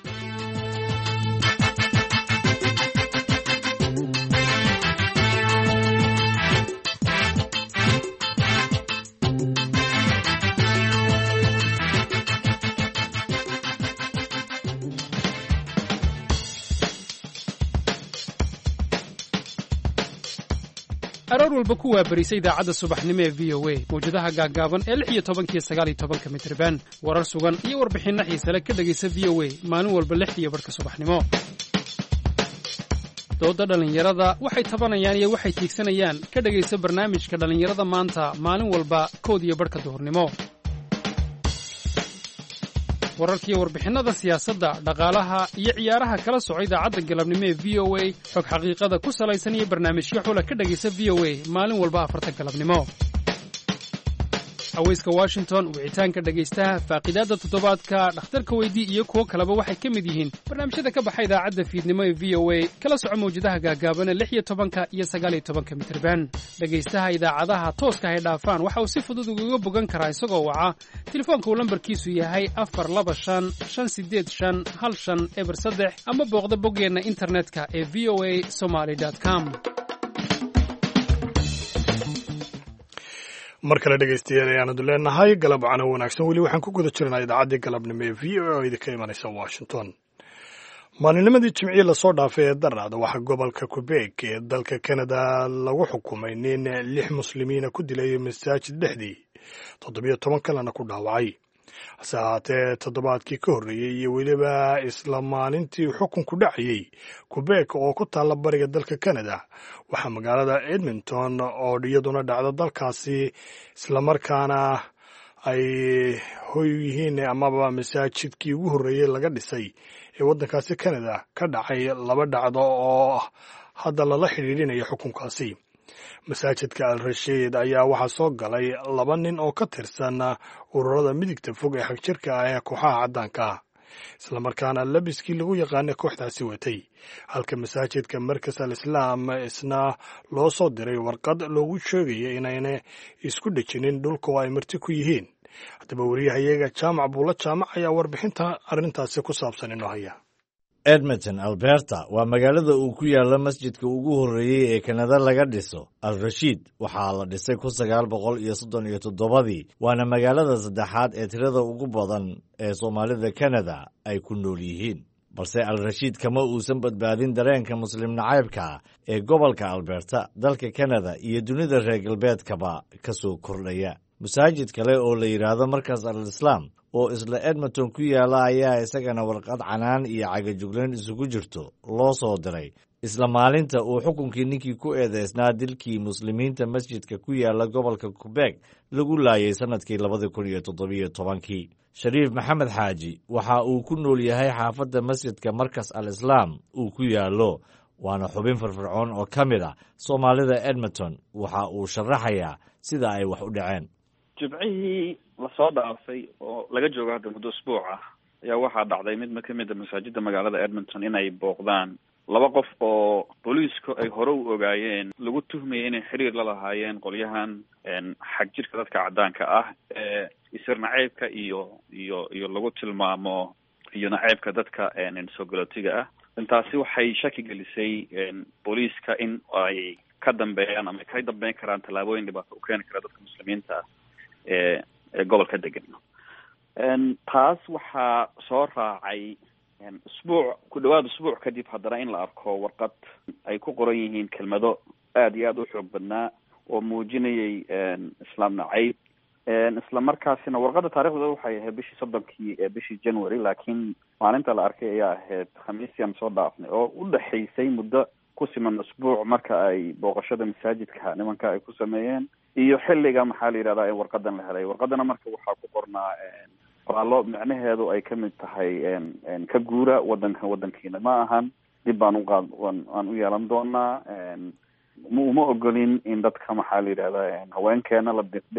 aroor walba ku waabarisa idaacadda subaxnimo ee v o a mawjadaha gaaggaaban ee 16 iyo 19 mitirban warar sugan iyo warbixinno xiise leh ka dhegaysa v o a maalin walba 6:00 subaxnimo. dooda dhalinyarada waxay tabanayaan iyo waxay tiigsanayaan ka dhegaysa barnaamijka dhalinyarada maanta maalin walba 1:00 duhurnimo. wararkiiyo warbixinada siyaasadda, dhaqaalaha iyo ciyaaraha kala soco idaacadda galabnimo ee v o a. xog xaqiiqada ku salaysan iyo barnaamijyo xula ka dhegaysa v o a maalin walba 4 galabnimo. haweyska Washington, wicitaanka dhegaystaha, faaqidaadda toddobaadka, dhakhtarka weydii iyo kuwo kaleba waxay ka mid yihiin barnaamijyada ka baxay idaacadda fiidnimo ee v o a. kala soco mawjadaha gaagaaban ee 16 iyo 19 mitirban. dhegaystaha idaacadaha tooska hay dhaafaan waxa uu si fudud uga bogan karaa isagoo waca telefoonka uu lambarkiisu yahay 425-585-1503 ama booqda boggeenna internetka ee voasomali.com. mar kale dhegaystayaal ayaanadu leenahay galab cano wanaagsan. weli waxaan ku guda jirnaa idaacaddii galabnimo ee v o a oo idinka imanaysa Washington. maalinimadii jimcihii lasoo dhaafay ee daraada waxaa gobolka Quebec ee dalka Canada lagu xukumay nin 6 muslimiina ku dilay masaajid dhexdii 17 kalena ku dhaawacay. hase ahaatee toddobaadkii ka horreeyey iyo weliba isla maalintii xukunku dhacayey, Quebec oo ku taalla bariga dalka Canada waxaa magaalada Edmonton oo iyaduna dhacda dalkaasi islamarkaana ay hoy yihiin amaba masaajidkii ugu horreeyey laga dhisay ee waddankaasi Canada ka dhacay 2 dhacdo oo hadda lala xidhiidhinaya xukunkaasi. masaajidka Al-Rasheed ayaa waxaa soo galay 2 nin oo ka tirsan ururada midigta fog ee xagjirka ah ee kooxaha caddaanka ah, islamarkaana labiskii lagu yaqaanay kooxdaasi watay, halka masaajidka Markas al-Islaam isna loo soo diray warqad loogu sheegaya inayna isku dhejinin dhulka oo ay marti ku yihiin. haddaba wariyahayaga Jaamac Buulo Jaamac ayaa warbixinta arrintaasi ku saabsan inoo haya. Edmonton, Alberta waa magaalada uu ku yaalla masjidka ugu horreeyey ee Kanada laga dhiso. Al-Rasheed waxaa la dhisay 1937, waana magaalada saddexaad ee tirada ugu badan ee Soomaalida Kanada ay ku nool yihiin. balse Al-Rasheed kama uusan badbaadin dareenka muslim nacaybka ee gobolka Alberta, dalka Kanada iyo dunida reer galbeedkaba ka soo kordhaya. masaajid kale oo la yidhaahdo Markas al-Islaam oo isla Edmonton ku yaala ayaa isagana warqad canaan iyo cagajuglayn isugu jirto loo soo diray isla maalinta uu xukunkii ninkii ku eedeysnaa dilkii muslimiinta masjidka ku yaala gobolka Quebec lagu laayay sanadkii 2017. Shariif Maxamed Xaaji waxa uu ku nool yahay xaafadda masjidka Markas al-Islaam uu ku yaalo, waana xubin firfircoon oo ka mid ah Soomaalida Edmonton. waxa uu sharaxayaa sida ay wax u dhaceen. jimcihii lasoo dhaafay oo laga joogo hadda muddo usbuuc ah ayaa waxaa dhacday mid ka mid a masaajida magaalada Edmonton inay booqdaan 2 qof oo booliisku ay hore u ogaayeen lagu tuhmayay inay xiriir la lahaayeen qolyahan xag jirka dadka caddaanka ah ee isir naceybka iyo lagu tilmaamo iyo naceybka dadka sogolootiga ah. intaasi waxay shaki gelisay booliiska in ay ka dambeeyaan ama ka dambeyn karaan tallaabooyin dhibaato u keeni kara dadka muslimiinta ah ee gobolka degan. taas waxaa soo raacay ku dhawaad usbuuc kadib haddana in la arko warqad ay ku qoran yihiin kelmado aad iyo aad u xoog badnaa oo muujinayay islaam nacayb. isla markaasina warqadda taarikhdeeda waxay ahayd bishii January, laakiin maalinta la arkay ayaa ahayd khamiisyan soo dhaafnay oo u dhaxaysay muddo ku siman usbuuc marka ay booqashada masaajidka nimanka ay ku sameeyeen iyo xilliga maxaa la yidhahdaa in warqadan la helay. warqadana marka waxaa ku qornaa qoraallo micnaheedu ay kamid tahay ka guura wadankiina ma ahan, dib baan aan u yeelan doonaa, uma ogolin in dadka maxaa la yidhahdaa haweenkeena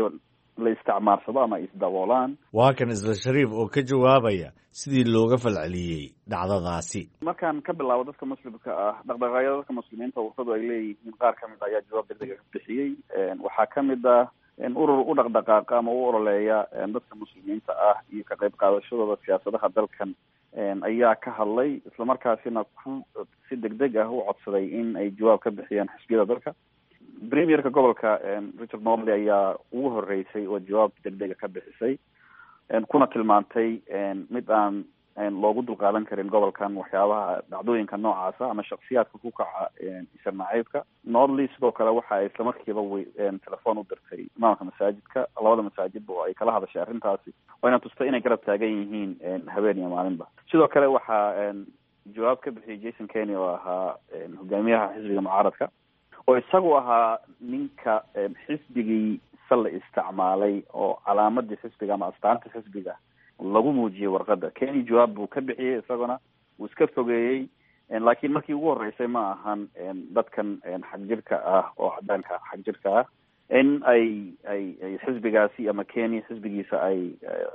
la isticmaarsado ama isdaboolaan. waa kan isla shariif oo ka jawaabaya sidii looga falceliyey dhacdadaasi. markaan ka bilaabo dadka muslimka ah, dhaqdhaqaaqyada dadka muslimiinta warqadu ay leeyihiin qaar kamid ayaa jawaab degdega ka bixiyey. waxaa kamid ah urur u dhaqdhaqaaqa ama u ololeeya dadka muslimiinta ah iyo ka qayb qaadashadooda siyaasadaha dalkan ayaa ka hadlay, islamarkaasina si degdeg ah u codsaday in ay jawaab ka bixiyaan xisbiyada dalka. premierka gobolka Richard Notley ayaa ugu horeysay oo jawaab degdega ka bixisay, kuna tilmaantay mid aan loogu dulqaadan karin gobolkan waxyaabaha dhacdooyinka noocaasa ama shaksiyaadka ku kaca isir nacaybka. Notley sidoo kale waxa ay isla markiiba telefoon u dirtay imaamka masaajidka, labada masaajidba oo ay kala hadashay arrintaasi, wayna tustay inay garab taagan yihiin habeen iyo maalinba. sidoo kale waxaa jawaab ka bixiyay Jason Kenney oo ahaa hogaamiyaha xisbiga mucaaradka, oo isagu ahaa ninka xisbigii la isticmaalay oo calaamadii xisbiga ama astaanta xisbiga lagu muujiyey warqada. Kenney jawaab buu ka bixiyey, isaguna wuu iska fogeeyey, laakiin markii ugu horeysay ma ahan dadkan xagjirka ah oo cadaanka xagjirka ah in ay xisbigaasi ama Kenney xisbigiisa ay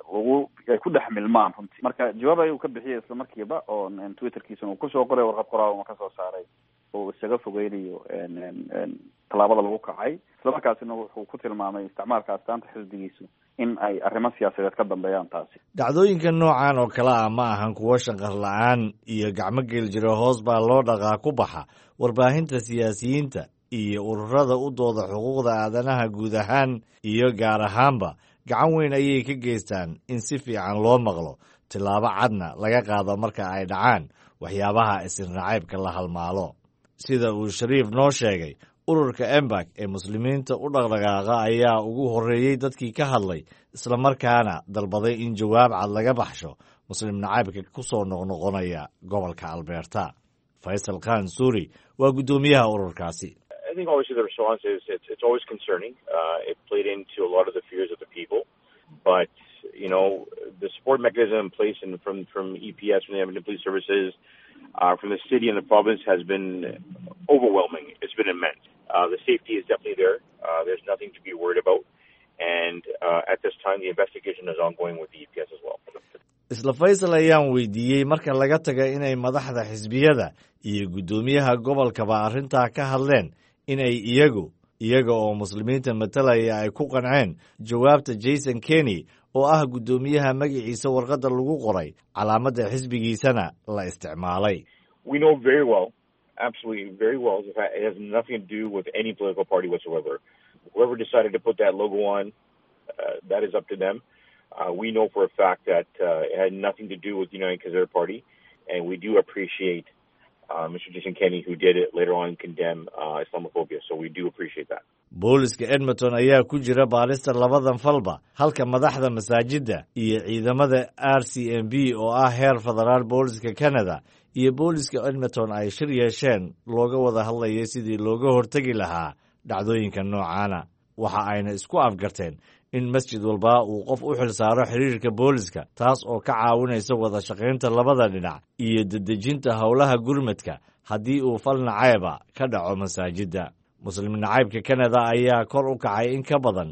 ku dhex milmaan runtii. marka jawaab ayuu ka bixiyey isla markiiba oo Twitterkiisa uu kusoo qoray warqad qoraal oo kasoo saaray oo isaga fogeynayo tallaabada lagu kacay, islamarkaasina wuxuu ku tilmaamay isticmaalka astaanta xisbigiisu in ay arrimo siyaasadeed ka dambeeyaan taasi. dhacdooyinka noocan oo kale ah ma ahan kuwo shanqar la-aan iyo gacmo gel jiro hoos baa loo dhaqaa ku baxa warbaahinta siyaasiyiinta iyo ururada u dooda xuquuqda aadanaha guud ahaan iyo gaar ahaanba gacan weyn ayay ka geystaan in si fiican loo maqlo, tillaabo cadna laga qaado marka ay dhacaan waxyaabaha isir nacaybka la halmaalo. sida uu Shariif noo sheegay, ururka Embak ee muslimiinta u dhaqdhaqaaqa ayaa ugu horeeyey dadkii ka hadlay, islamarkaana dalbaday in jawaab cad laga baxsho muslim nacaybka ku soo noqnoqonaya gobolka Alberta. Faisal Khan Suri waa guddoomiyaha ururkaasi. I think obviously the response is it's always concerning. It played into a lot of the fears of the people, but you know the support mechanism in place and from EPS, from the Edmonton Police Services, from the city and the province has been overwhelming. It's been immense. The safety is definitely there. There's nothing to be worried about, and at this time the investigation is ongoing with the EPS as well. Isla Faisal ayaan weydiiyey marka laga taga inay madaxda xisbiyada iyo guddoomiyaha gobolkaba arrintaa ka hadleen inay iyaga oo muslimiinta matalaya ay ku qanceen jawaabta Jason Kenney oo ah guddoomiyaha magaciisa warqada lagu qoray calaamadda xisbigiisana la isticmaalay. We know very well, absolutely very well, that it has nothing to do with any political party whatsoever. Whoever decided to put that logo on, that is up to them. We know for a fact that it had nothing to do with the United Conservative Party, and we do appreciate Mr. Jason Kenney, who did it later on condemn Islamophobia. So we do appreciate that. Booliska Edmonton ayaa ku jira baarista labadan falba, halka madaxda masaajidda iyo ciidamada RCMP oo ah heer federaal booliska Canada iyo booliska Edmonton ay shir yeesheen looga wada hadlayay sidii looga hortagi lahaa dhacdooyinka noocaana. Waxa ayna isku afgarteen in masjid walba uu qof u xil saaro xiriirka booliska, taas oo ka caawinaysa wada shaqaynta labada dhinac iyo dedejinta howlaha gurmadka haddii uu fal nacayba ka dhaco masaajidda. Muslim nacaybka Canada ayaa kor u kacay in ka badan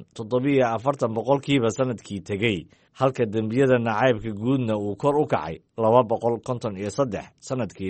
47% sanadkii tegey, halka dembiyada nacaybka guudna uu kor u kacay 253 sanadkii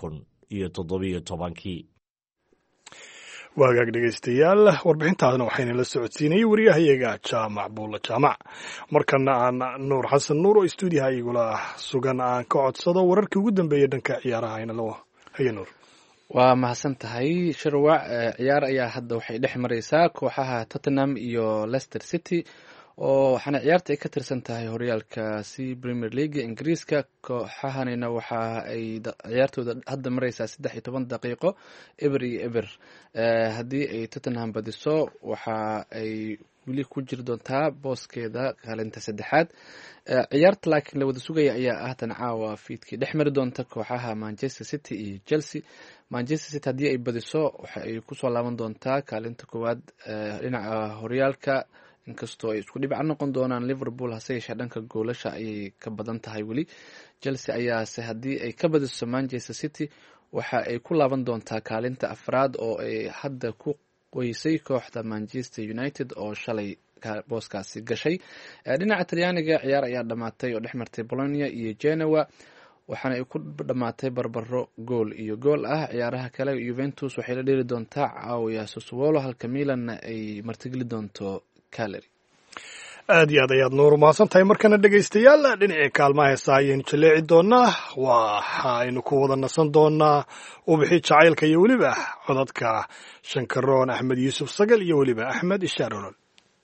2017. waagaag dhegaystayaal, warbixintaasna waxayna la socodsiinayay wariyahayaga jaamac buulla jaamac. markana aan nuur xasan nuur oo stuudiyaha igula sugan aan ka codsado wararkii ugu dambeeyay dhanka ciyaaraha inalo haye nuur. waa mahadsan tahay sharwac. ciyaar ayaa hadda waxay dhex maraysaa kooxaha Tottenham iyo Leicester City oo waxaana ciyaarta ay ka tirsan tahay horyaalkaasi Premier League Ingiriiska. kooxahanina waxa ay ciyaartooda hadda maraysaa 13 daqiiqo eber iyo eber. haddii ay Tottenham badiso waxa ay weli ku jiri doontaa booskeeda kaalinta saddexaad. ciyaarta laakiin la wada sugaya ayaa ah tan caawa fiidkii dhex mari doonta kooxaha Manchester City iyo Chelsea. Manchester City haddii ay badiso waxa ay kusoo laaban doontaa kaalinta koowaad dhinaca horyaalka, inkastoo ay isku dhibac noqon doonaan Liverpool, hase yeeshee dhanka goolasha ayay ka badan tahay weli. Chelsea ayaase haddii ay ka badiso Manchester City waxa ay ku laaban doontaa kaalinta afraad oo ay hadda ku qoysay kooxda Manchester United oo shalay booskaasi gashay. dhinaca Talyaaniga ciyaar ayaa dhamaatay oo dhex martay Bologna iyo Genoa, waxaana ay ku dhamaatay barbaro gool iyo gool ah. ciyaaraha kale Juventus waxay la dheeli doontaa caawiya Sassuolo, halka Milanna ay martigeli doonto Cagliari. aad iyo aad ayaad nuur mahadsan tahay. markana dhegaystayaal, dhinacii kaalmaha heesaa ayaynu jaleeci doonaa. waxaynu ku wada nasan doonaa ubixi jacaylka iyo weliba codadka Shankaroon Axmed Yuusuf Sagal iyo weliba Axmed Ishaar Olol.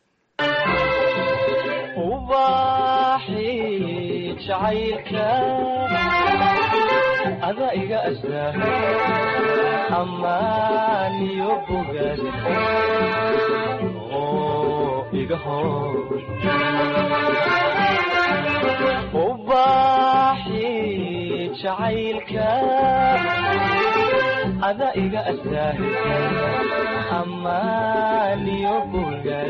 ada iga asnaa amaaniyo bogaad oo iga hor ubaaxi jacaylka ada iga asnaa amaaniyo bogaad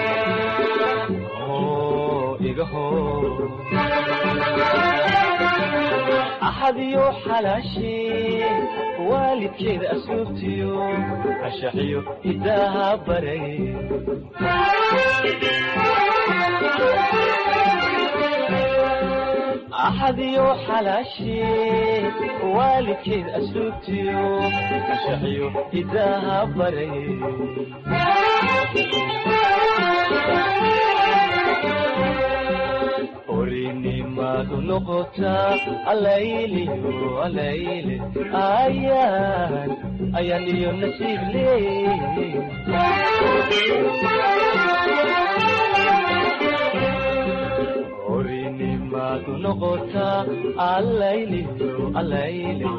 oo iga hor أحديو حلاشي والدكيد أسلوبتيو عشاحيو إداها بري أحديو حلاشي والدكيد أسلوبتيو عشاحيو إداها بري أريني ما نقطة الليلي الليلي أيان يوم نسيب لي أريني ما نقطة الليلي الليلي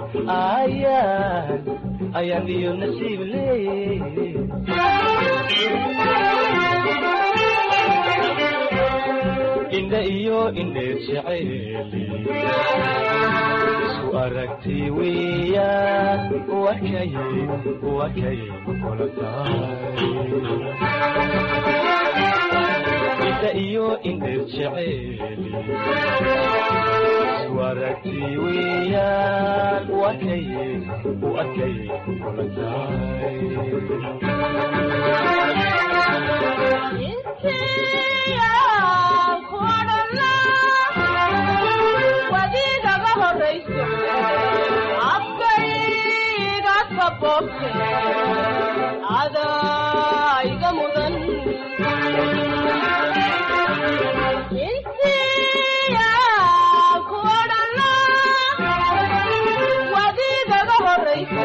أيان يوم نسيب لي inda iyo indheed jacayli isu aragti weeyaan wakay kula tahay inda iyo indheed jacayli isu aragti weeyaan wakay kula tahay ada iga mudan intiya kuodhana wadigaga horeysa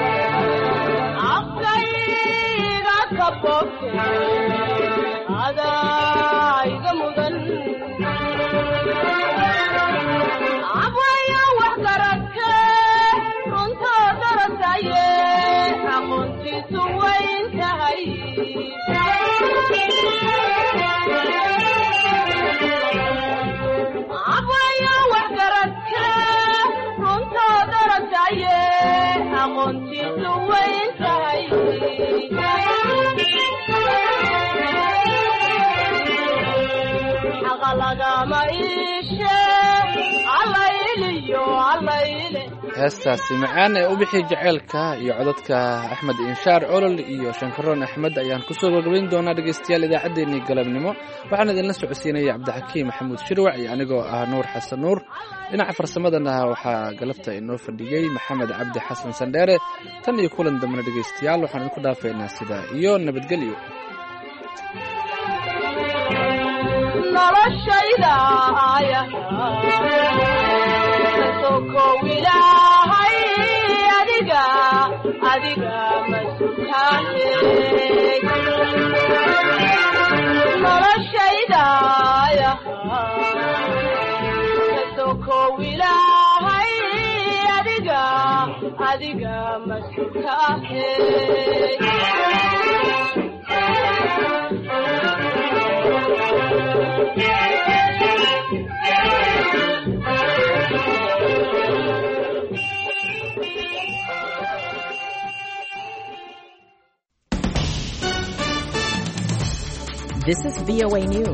afkayga ka bogte ada iga mudan abwaya wax garadka runta darataye aqoontiisu wayn tahay abwaya wax garadka runta darataye aqoontiisu wayn tahay xaqa lagama iishe heestaasi macaan ee u bixi jaceylka iyo codadka Axmed Inshaar Olol iyo Shankaroon Axmed ayaan kusoo gabagabayn doonaa dhegeystayaal idaacaddeenii galabnimo. waxaan idinla socodsiinaya Cabdixakiim Maxamuud Shirwac iyo anigoo ah Nuur Xasan Nuur. dhinaca farsamadana waxaa galabta inoo fadhiyey Maxamed Cabdi Xasan Sandheere. tan iyo kulan dambena dhegeystayaal waxaan idinku dhaafaynaa sidaa iyo nabadgelyo. noloshayda kowilahay adiga masutaane noloshayda kowilahay adiga masutaane This is VOA News.